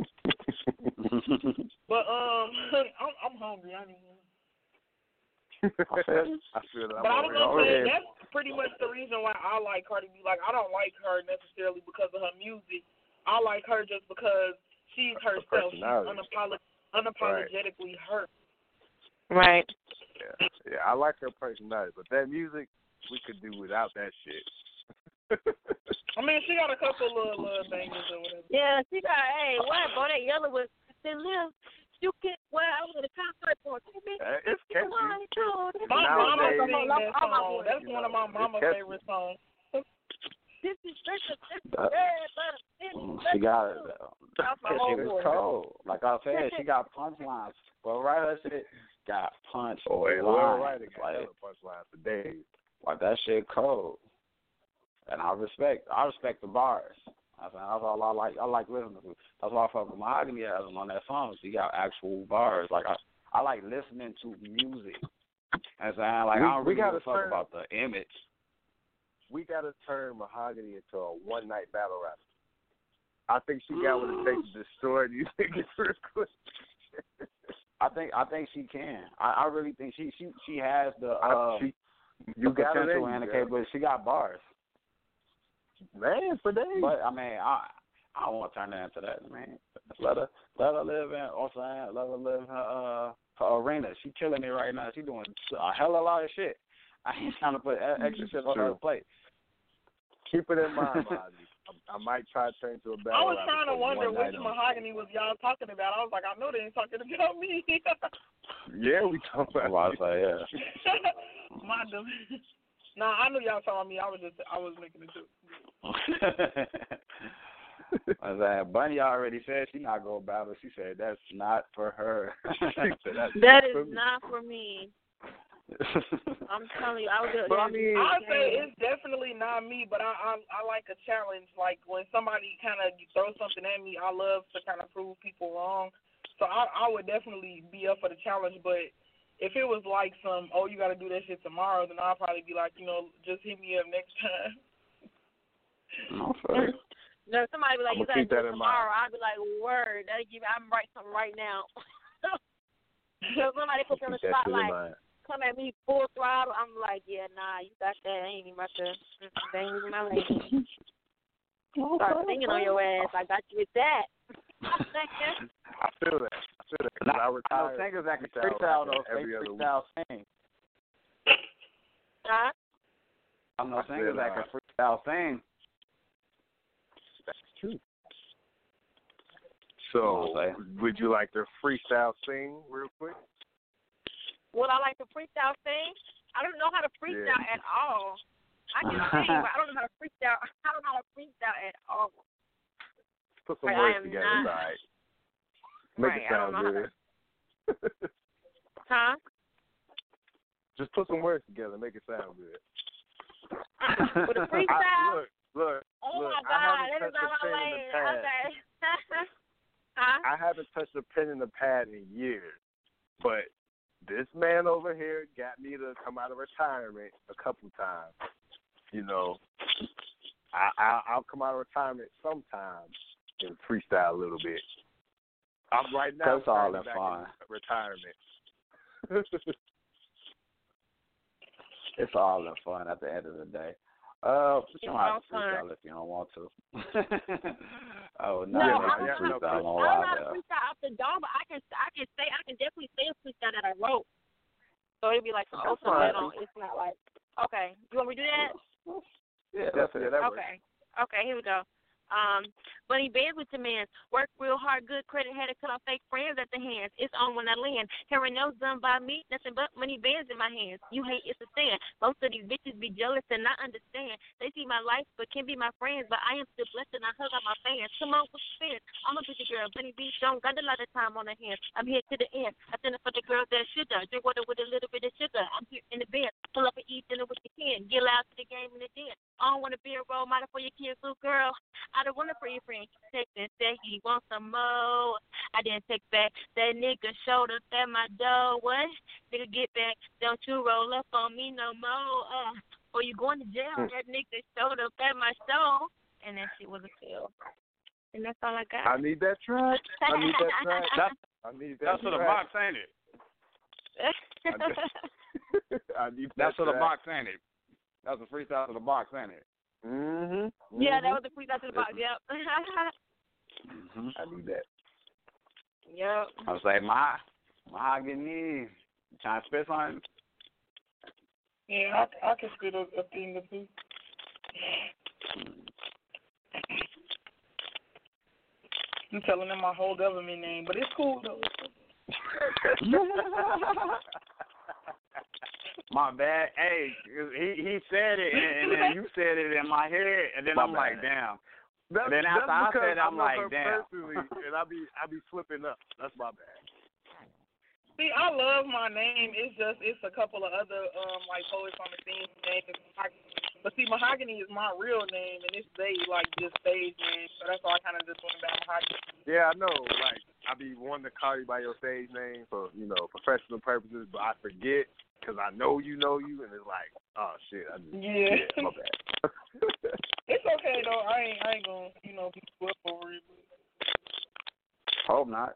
But I'm hungry. I feel that. But I was gonna say that's pretty much the reason why I like Cardi B. Like I don't like her necessarily because of her music. I like her just because she's herself. She's unapologetically her. Right. Yeah, I like her personality, but that music we could do without that shit. I mean, she got a couple of bangers or whatever. Yeah, she got. Hey, what? Bodak Yellow was still live. You can. Well, I was at a concert for it. It's catchy. My mama sing that song. That's one of my mama's favorite songs. She got it. She was cold. Like I said, she got punchlines. Well, right, that shit got punch lines. Right, punchlines for days. Like that shit cold. And I respect the bars. That's all I like. I like listening to. That's why I fuck with Mahogany album on that song. She got actual bars. Like I like listening to music. As I like, I don't really give a fuck about the image. We gotta turn Mahogany into a one-night battle rapper. I think she got what it takes to destroy these niggas real quick. I think she can. I really think she has the you the got potential it and the capability. She got bars. Man, for days. But I mean, I don't want to turn that into that, man. Let her live in. Also, let her live in her arena. She killing it right now. She doing a hell of a lot of shit. I ain't trying to put extra shit on her plate. Keep it in mind, Mozzie. I might try to turn to a battle. I was trying to wonder which mahogany was y'all talking about. I was like, I know they ain't talking about me. Yeah, we talking about you. Yeah. My dumb. Nah, I knew y'all talking about me. I was making it too. I said, Bunny already said she not gonna battle. She said that's not for her. That is not for me. I'm telling you, I'll say it's definitely not me, but I like a challenge. Like when somebody kind of throws something at me, I love to kind of prove people wrong. So I would definitely be up for the challenge. But if it was like you got to do that shit tomorrow, then I'll probably be like, just hit me up next time. Okay. No, somebody be like, you got to do it tomorrow. I'd be like, word. I'm writing something right now. So somebody put me on the spotlight. Come at me full throttle, I'm like, yeah, nah, you got that. I ain't even about to. That ain't even my language. Start singing on your ass. I got you with that. I feel that. I retired. I know singers that can freestyle though. They freestyle sing. Huh? I know singers that can freestyle sing. That's true. So, would you like to freestyle sing real quick? Would I like to freestyle sing? I don't know how to freestyle at all. I can sing, but I don't know how to freestyle. I don't know how to freestyle at all. Put some words together, right? Make it sound good. Huh? Just put some words together, make it sound good. With a freestyle? Look. Oh my God, that is not my lane. Okay. Huh? I haven't touched a pen in the pad in years, but this man over here got me to come out of retirement a couple times. I'll come out of retirement sometimes and freestyle a little bit. I'm right now that's all back fun. in retirement. It's all in fun at the end of the day. You don't have to freestyle if you don't want to. No, I don't know how to freestyle off the dome, but I can definitely say a freestyle that I wrote. So it'd be like supposed to be on. It's not like okay. You want me to do that? Yeah, that's it. That works. Okay, here we go. Bunny bands with demands. Work real hard, good credit, had to cut off fake friends at the hands. It's on when I land. Hearing no done by me, nothing but money bands in my hands. You hate, it's a stand. Most of these bitches be jealous and not understand. They see my life but can be my friends, but I am still blessed and I hug out my fans. Come on, what's the fans? I'm a pretty girl. Bunny B don't got a lot of time on her hands. I'm here to the end. I send it for the girls that sugar. Drink water with a little bit of sugar. I'm here in the bed. Pull up and eat dinner with your kin. Get loud to the game in the den. I don't want to be a role model for your kids, little girl. I don't want to for your friend. Text and said he wants some more. I didn't text back. That nigga showed up at my door. What? Nigga, get back. Don't you roll up on me no more. Or you going to jail. That nigga showed up at my show. And that shit was a fail. And that's all I got. I need that track. That's for the box, ain't it? That's for the box, ain't it? That was a freestyle to the box, ain't it? Yeah, that was a freestyle to the box. Yep. I need that. Yep. I was like, mahogany. Trying to spit something? Yeah, I can spit a thing or two. I'm telling them my whole government name, but it's cool though. My bad. Hey, he said it, and then you said it in my head, and then I'm like, damn. And then after I said it, I'm like, damn. And I be slipping up. That's my bad. See, I love my name. It's a couple of other like poets on the scene names. But see, Mahogany is my real name, and it's just stage name. So that's why I kind of just went down Mahogany. Yeah, I know. Like I be wanting to call you by your stage name for professional purposes, but I forget. Because I know you, and it's like, oh, shit. Yeah. My bad. It's okay though. I ain't gonna be flip over it. Hope not.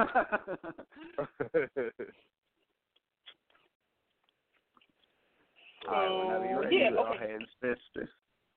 All right, whenever you're ready, yeah, go okay. ahead and spit this.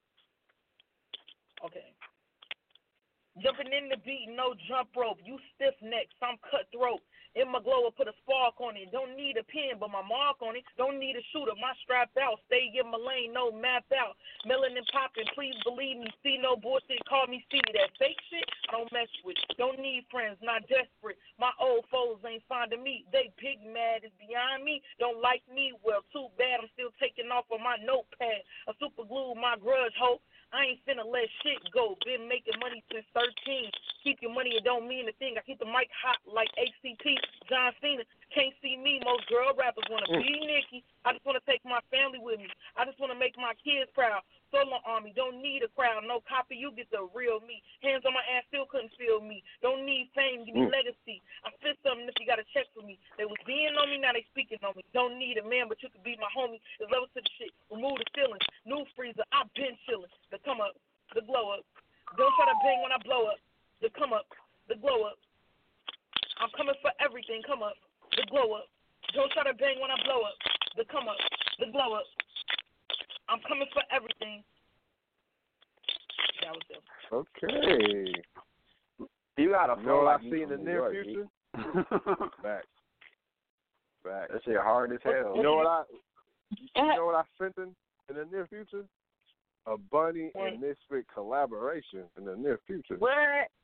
Okay. Jumping in the beat, no jump rope. You stiff necks, I'm cutthroat. In my glower, put a spark on it. Don't need a pen, but my mark on it. Don't need a shooter, my strap out. Stay in my lane, no map out. Melanin popping, please believe me. See no bullshit, call me C. That fake shit, I don't mess with. Don't need friends, not desperate. My old foes ain't finding me. They pig mad, it's beyond me. Don't like me, well, too bad. I'm still taking off on my notepad. I super glue my grudge, hope. I ain't finna let shit go. Been making money since 13. Keep your money, it don't mean a thing. I keep the mic hot like ACP. John Cena can't see me. Most girl rappers wanna be Nicki. I just wanna take my family with me. I just wanna make my kids proud. Solo army, don't need a crowd. No copy, you get the real me. Hands on my ass, still couldn't feel me. Don't need fame, give me legacy. I spit something if you got a check for me. They was being on me, now they speaking on me. Don't need a man, but you could be my homie. There's levels to the shit. Remove the feelings. New freezer, I been chilling. The come up, the glow up. Don't try to bang when I blow up. The come up, the glow up. I'm coming for everything. Come up, the glow up. Don't try to bang when I blow up. The come up, the glow up. I'm coming for everything. That was it. Okay. You gotta feel like I see in the near future? Back. That shit hard as hell. You know what I sent in the near future? A Bunny and Misfit collaboration in the near future. What?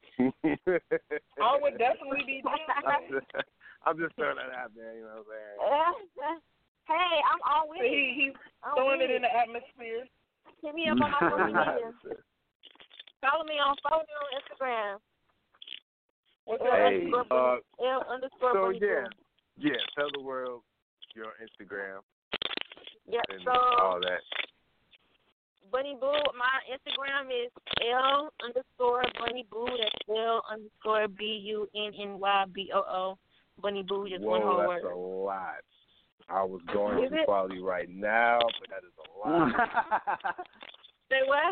I would definitely be doing that. I'm just throwing that out there, you know what I'm saying? Hey, I'm all with it. He's throwing it in the atmosphere. Hit me up on my social media. Follow me on Instagram. What's Hey, L_. Yeah, tell the world your Instagram. Yep, and so all that. Bunny Boo, my Instagram is L_Bunny Boo. That's L_BUNNYBOO. Bunny Boo, just one whole word. That's a lot. I was going to follow you right now, but that is a lot. Say what?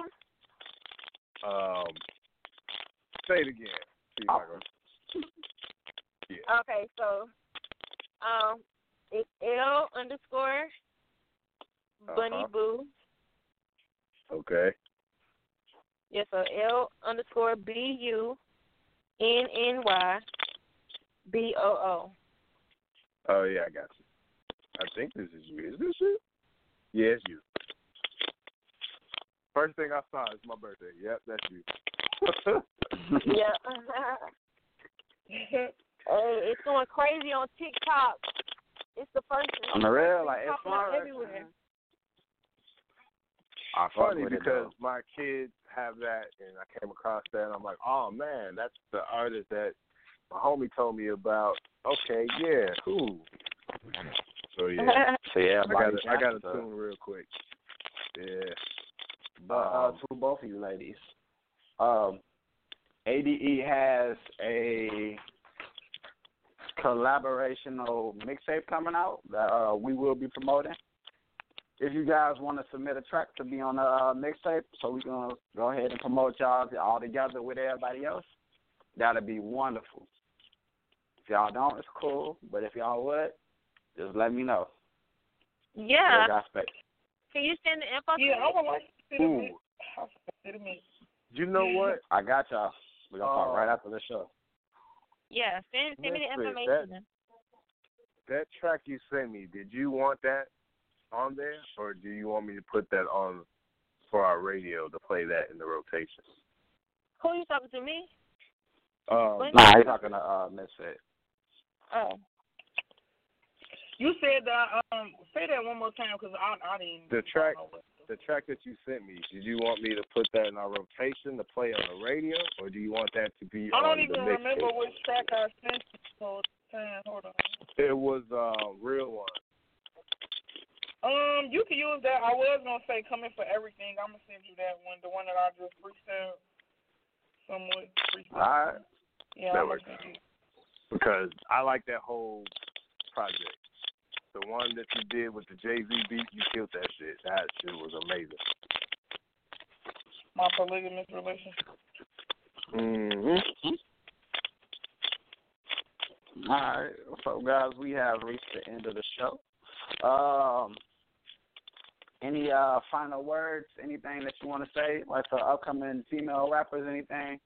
Say it again. See if I can. Yeah. Okay, so it's L_Bunny Boo. Okay. Yes, so L_BUNNYBOO. Oh, yeah, I got you. I think this is you. Is this you? Yeah, it's you. First thing I saw is my birthday. Yep, that's you. Yeah. It's going crazy on TikTok. It's the first. On the real, like it's fun everywhere. Funny because my kids have that, and I came across that, and I'm like, oh man, that's the artist that my homie told me about. Okay, yeah, cool. So yeah, I got to tune real quick. Yeah. But to both of you ladies, ADE has a collaborational mixtape coming out that we will be promoting. If you guys want to submit a track to be on the mixtape, so we can go ahead and promote y'all all together with everybody else, that'd be wonderful. If y'all don't, it's cool. But if y'all would, just let me know. Yeah. Space. Can you send the info? Yeah, I would like to see the mix. You know what? I got y'all. We're going to talk right after the show. Yeah, send me the information. That track you sent me, did you want that on there, or do you want me to put that on for our radio to play that in the rotation? Who are you talking to, me? Nah, you're talking to Misfit. Oh. You said that. Say that one more time because I didn't. The track that you sent me. Did you want me to put that in our rotation to play on the radio, or do you want that to be? I don't even remember which track I sent you. Hold on. It was Real One. You can use that. I was gonna say Coming for Everything. I'm gonna send you that one, the one that I just freestyled. Somewhat freestyle. All right. Yeah, that works. Because I like that whole project. The one that you did with the Jay-Z beat, you killed that shit. That shit was amazing. my polygamous relationship. Mm-hmm. All right, so guys, we have reached the end of the show. Any final words? Anything that you want to say, like for upcoming female rappers? Anything?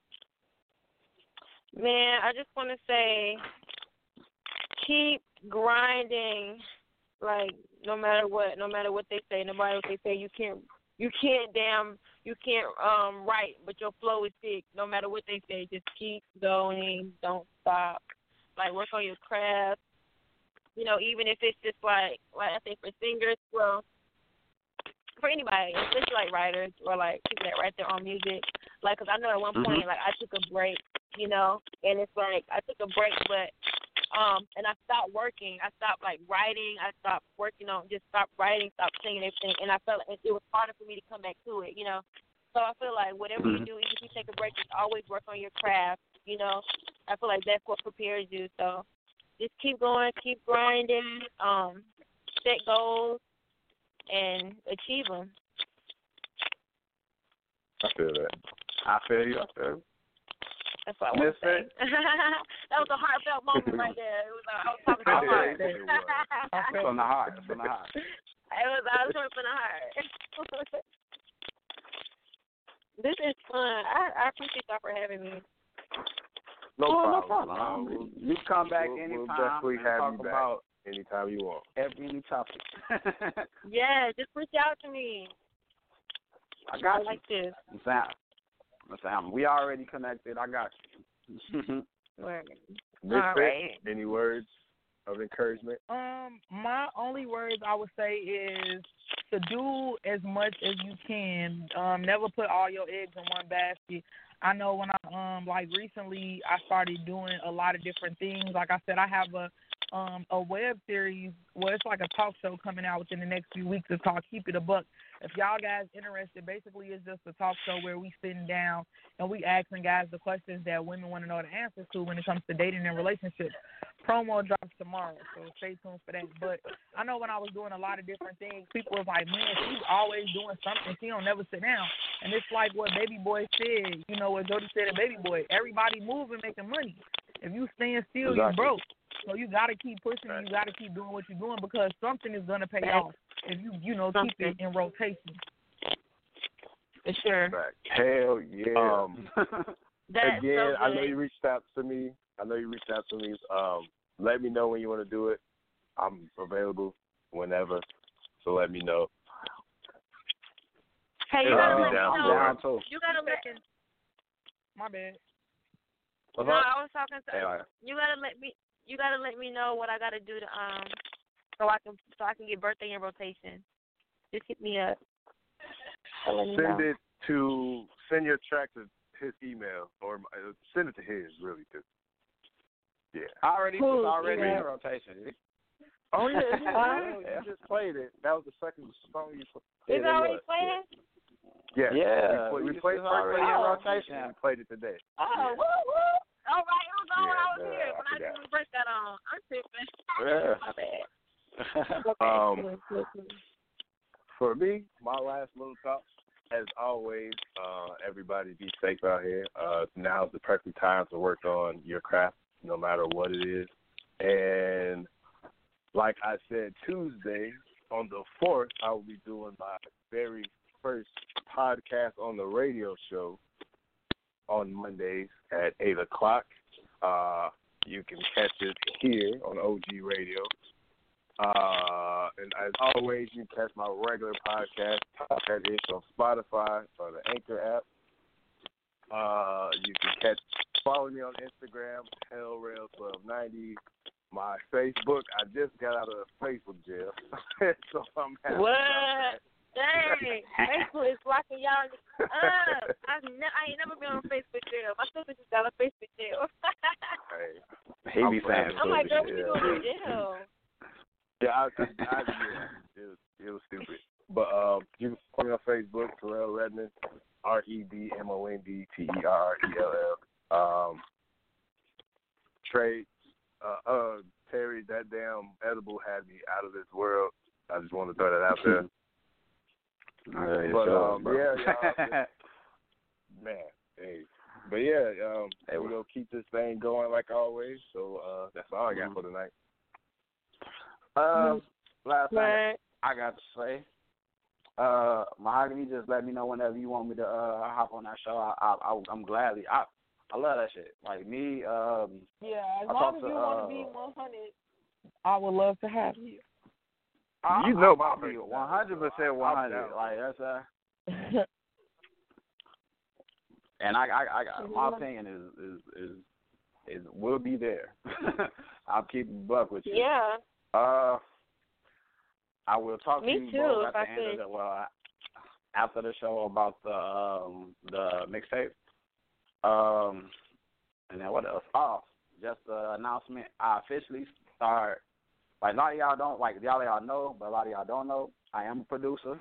Man, I just want to say, keep grinding. Like no matter what they say, no matter what they say, you can't write, but your flow is sick. No matter what they say, just keep going. Don't stop. Like work on your craft. You know, even if it's just like I think for singers, well, for anybody, especially like writers or like people that write their own music. Like, cause I know at one point, like I took a break, you know, and it's like I took a break, but and I stopped working. I stopped like writing. I stopped working on, just stopped writing, stopped singing everything, and I felt like it was harder for me to come back to it, you know. So I feel like whatever you do, even if you take a break, just always work on your craft, you know. I feel like that's what prepares you. So just keep going, keep grinding, set goals, and achieve them. I feel that. I feel you. That's what I want to say. That was a heartfelt moment right there. It was, I was talking from the heart. From the heart. From the heart. I was talking from the heart. This is fun. I appreciate y'all for having me. No problem. No problem. You come back anytime. We'll definitely have you back about anytime you want. Any topic. Yeah, just reach out to me. I got you. Like this. Sam, we already connected. I got you. Misfit, any words of encouragement? My only words I would say is to do as much as you can. Never put all your eggs in one basket. I know when I like recently I started doing a lot of different things. Like I said, I have a web series where it's like a talk show coming out within the next few weeks. It's called Keep It a Buck. If y'all guys interested, basically it's just a talk show where we sitting down and we asking guys the questions that women want to know the answers to when it comes to dating and relationships. Promo drops tomorrow, so stay tuned for that. But I know when I was doing a lot of different things, people was like, man, she's always doing something. She don't never sit down. And it's like what Baby Boy said, you know, what Jody said to Baby Boy. Everybody moving, making money. If you stand still, you broke. So you got to keep pushing. You got to keep doing what you're doing because something is going to pay off if you know, keep it in rotation. For sure. Hell yeah. Again, so I know you reached out to me. Let me know when you want to do it. I'm available whenever, so let me know. Hey, you gotta let me know. You gotta let me. My bad. No, I was talking to you. You gotta let me know what I gotta do to so I can get birthday in rotation. Just hit me up. Send your track to his email or send it to his really too. Yeah. It's already in rotation. Oh yeah, you just played it. That was the second song you played. Is it already playing? Yeah. Yeah. We played already in rotation. We played it today. Oh, woo! All right, it was on when I was here. When I didn't break that on. I'm tripping. Yeah. My bad. For me, my last little thought, as always, everybody be safe out here. Now's the perfect time to work on your craft, no matter what it is. And like I said, Tuesday on the 4th, I will be doing my very first podcast on the radio show on Mondays at 8 o'clock. You can catch it here on OG Radio. And as always, you can catch my regular podcast, Podcast Ish, on Spotify or the Anchor app. You can follow me on Instagram, HellRail1290. My Facebook, I just got out of Facebook jail, so I'm happy about that. Dang, Facebook is locking y'all up. I ain't never been on Facebook jail. My sister just got a Facebook jail. He be saying I'm like, girl, what you doing in jail? Yeah, it was stupid. But you can follow me on Facebook, Terrell Redmond, REDMONDTERRELL. Trade, Terry, that damn edible had me out of this world. I just want to throw that out there. Man, hey. But yeah, we're going to keep this thing going like always. So that's all I got for tonight. Last thing I got to say, Mahogany, just let me know whenever you want me to hop on that show. I'm gladly. I love that shit. Like me. As long as you want to be 100, I would love to have you. You know, I'll be 100% 100. Like that's and I my opinion is we'll be there. I'll keep a buck with you. Yeah. I will talk to you both at the end of the after the show about the mixtape. And then what else? Oh, just the announcement. I officially start. Like a lot of y'all don't y'all know, but a lot of y'all don't know. I am a producer.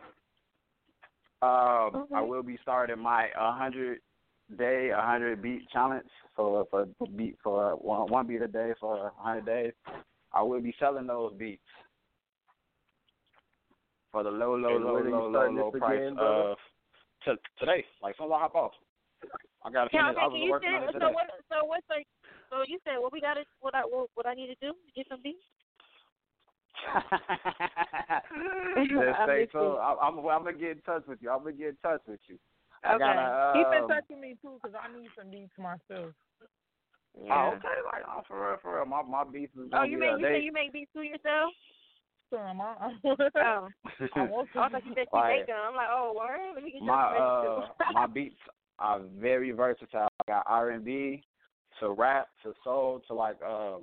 I will be starting my 100-day, 100-beat challenge. So for one beat a day for 100 days, I will be selling those beats for the low price of today. Like, as soon as I hop off, I gotta finish. I was working on it today. So you said what I need to do to get some beats? Just stay tuned. I'm gonna get in touch with you. Okay. I gotta, keep in touch with me too, because I need some beats myself. Yeah. Oh, okay. Like, for real. My beats is gonna you say you make beats too yourself? I thought you said you make them. I'm like, oh, word. Let me get my beats are very versatile. I got R&B to rap to soul to like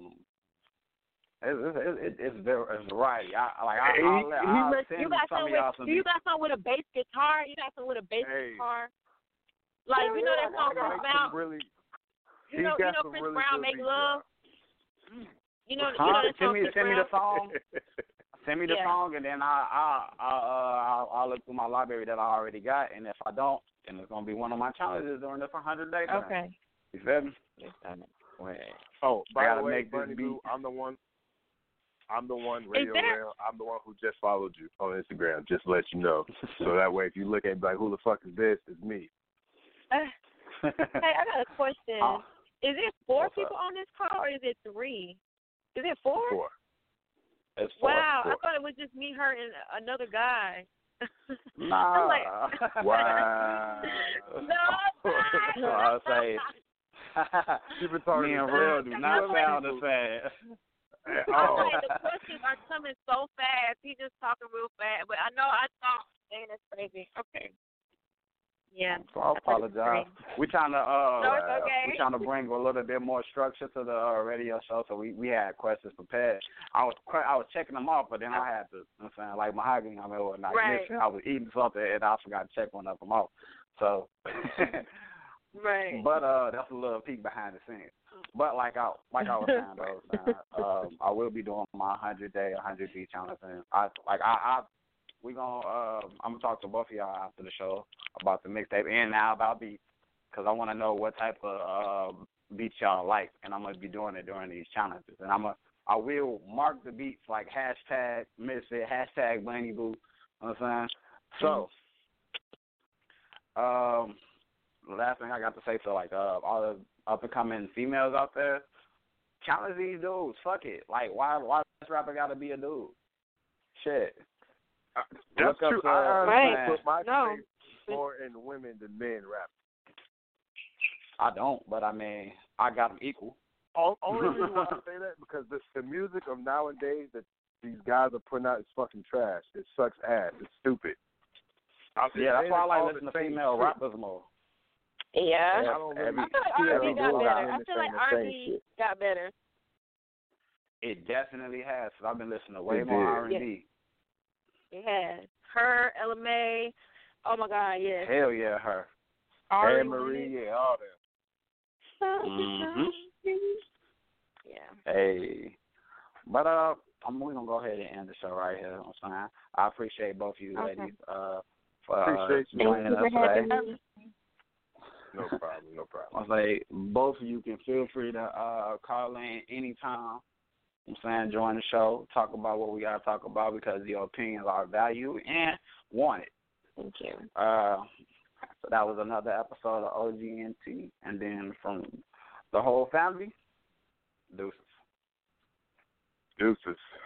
it's variety. I'll send some of y'all some. Do you got some with a bass guitar? You got some with a bass guitar? Like you know that song Chris Brown. You know Chris Brown Make Love. You know that song. Send me the song. Send me the song, and then I'll look through my library that I already got, and if I don't, then it's gonna be one of my challenges during this 100 days. Okay. You feel me? Wait. Oh, by the way, Bunny Boo, I'm the one, Radio Rail. I'm the one who just followed you on Instagram, just to let you know. So that way, if you look at it, like, who the fuck is this? It's me. Hey, I got a question. Is it 4 people on this call, or is it 3? Is it 4? 4. It's 4. Wow, 4. I thought it was just me, her, and another guy. Nah. I'm like, wow. No, I'll say me and Real do not sound as fast. The questions are coming so fast. He just talking real fast. But I thought, dang, that's crazy. Okay. Yeah. So I apologize. We're trying to it's okay. we're trying to bring a little bit more structure to the radio show. So we had questions prepared. I was checking them off, but then I had to. You know what I'm saying, like Mahogany, I was eating something and I forgot to check one of them off. So. Right. But that's a little peek behind the scenes. But like I was saying though, I will be doing my 100-day, 100-beat challenge, and I'm gonna talk to both of y'all after the show about the mixtape and now about beats, because I want to know what type of beats y'all like, and I'm gonna be doing it during these challenges, and I will mark the beats like #Misfit, #BunnyBoo. You know what I'm saying? So, the last thing I got to say to like all the up and coming females out there, challenge these dudes. Fuck it. Like why this rapper gotta be a dude? Shit. That's true. I put my faith more in women than men rap. I don't, but I mean, I got them equal. Only reason why I say that because the music of nowadays that these guys are putting out is fucking trash. It sucks ass. It's stupid. That's why I like listening to female rappers more. Yeah. I feel like R&B got better. It definitely has. Cause I've been listening to way more R&B. It has. Her, Ella Mai. Oh my God, yes. Hell yeah, her. Anne Marie, yeah, all that. Mm-hmm. Yeah. Hey, but we're gonna go ahead and end the show right here. I'm saying I appreciate both of you ladies for joining us today. No problem. I was like, both of you can feel free to call in anytime. I'm saying, join the show, talk about what we got to talk about because your opinions are valued and wanted. Thank you. So that was another episode of OGNT. And then from the whole family, deuces. Deuces.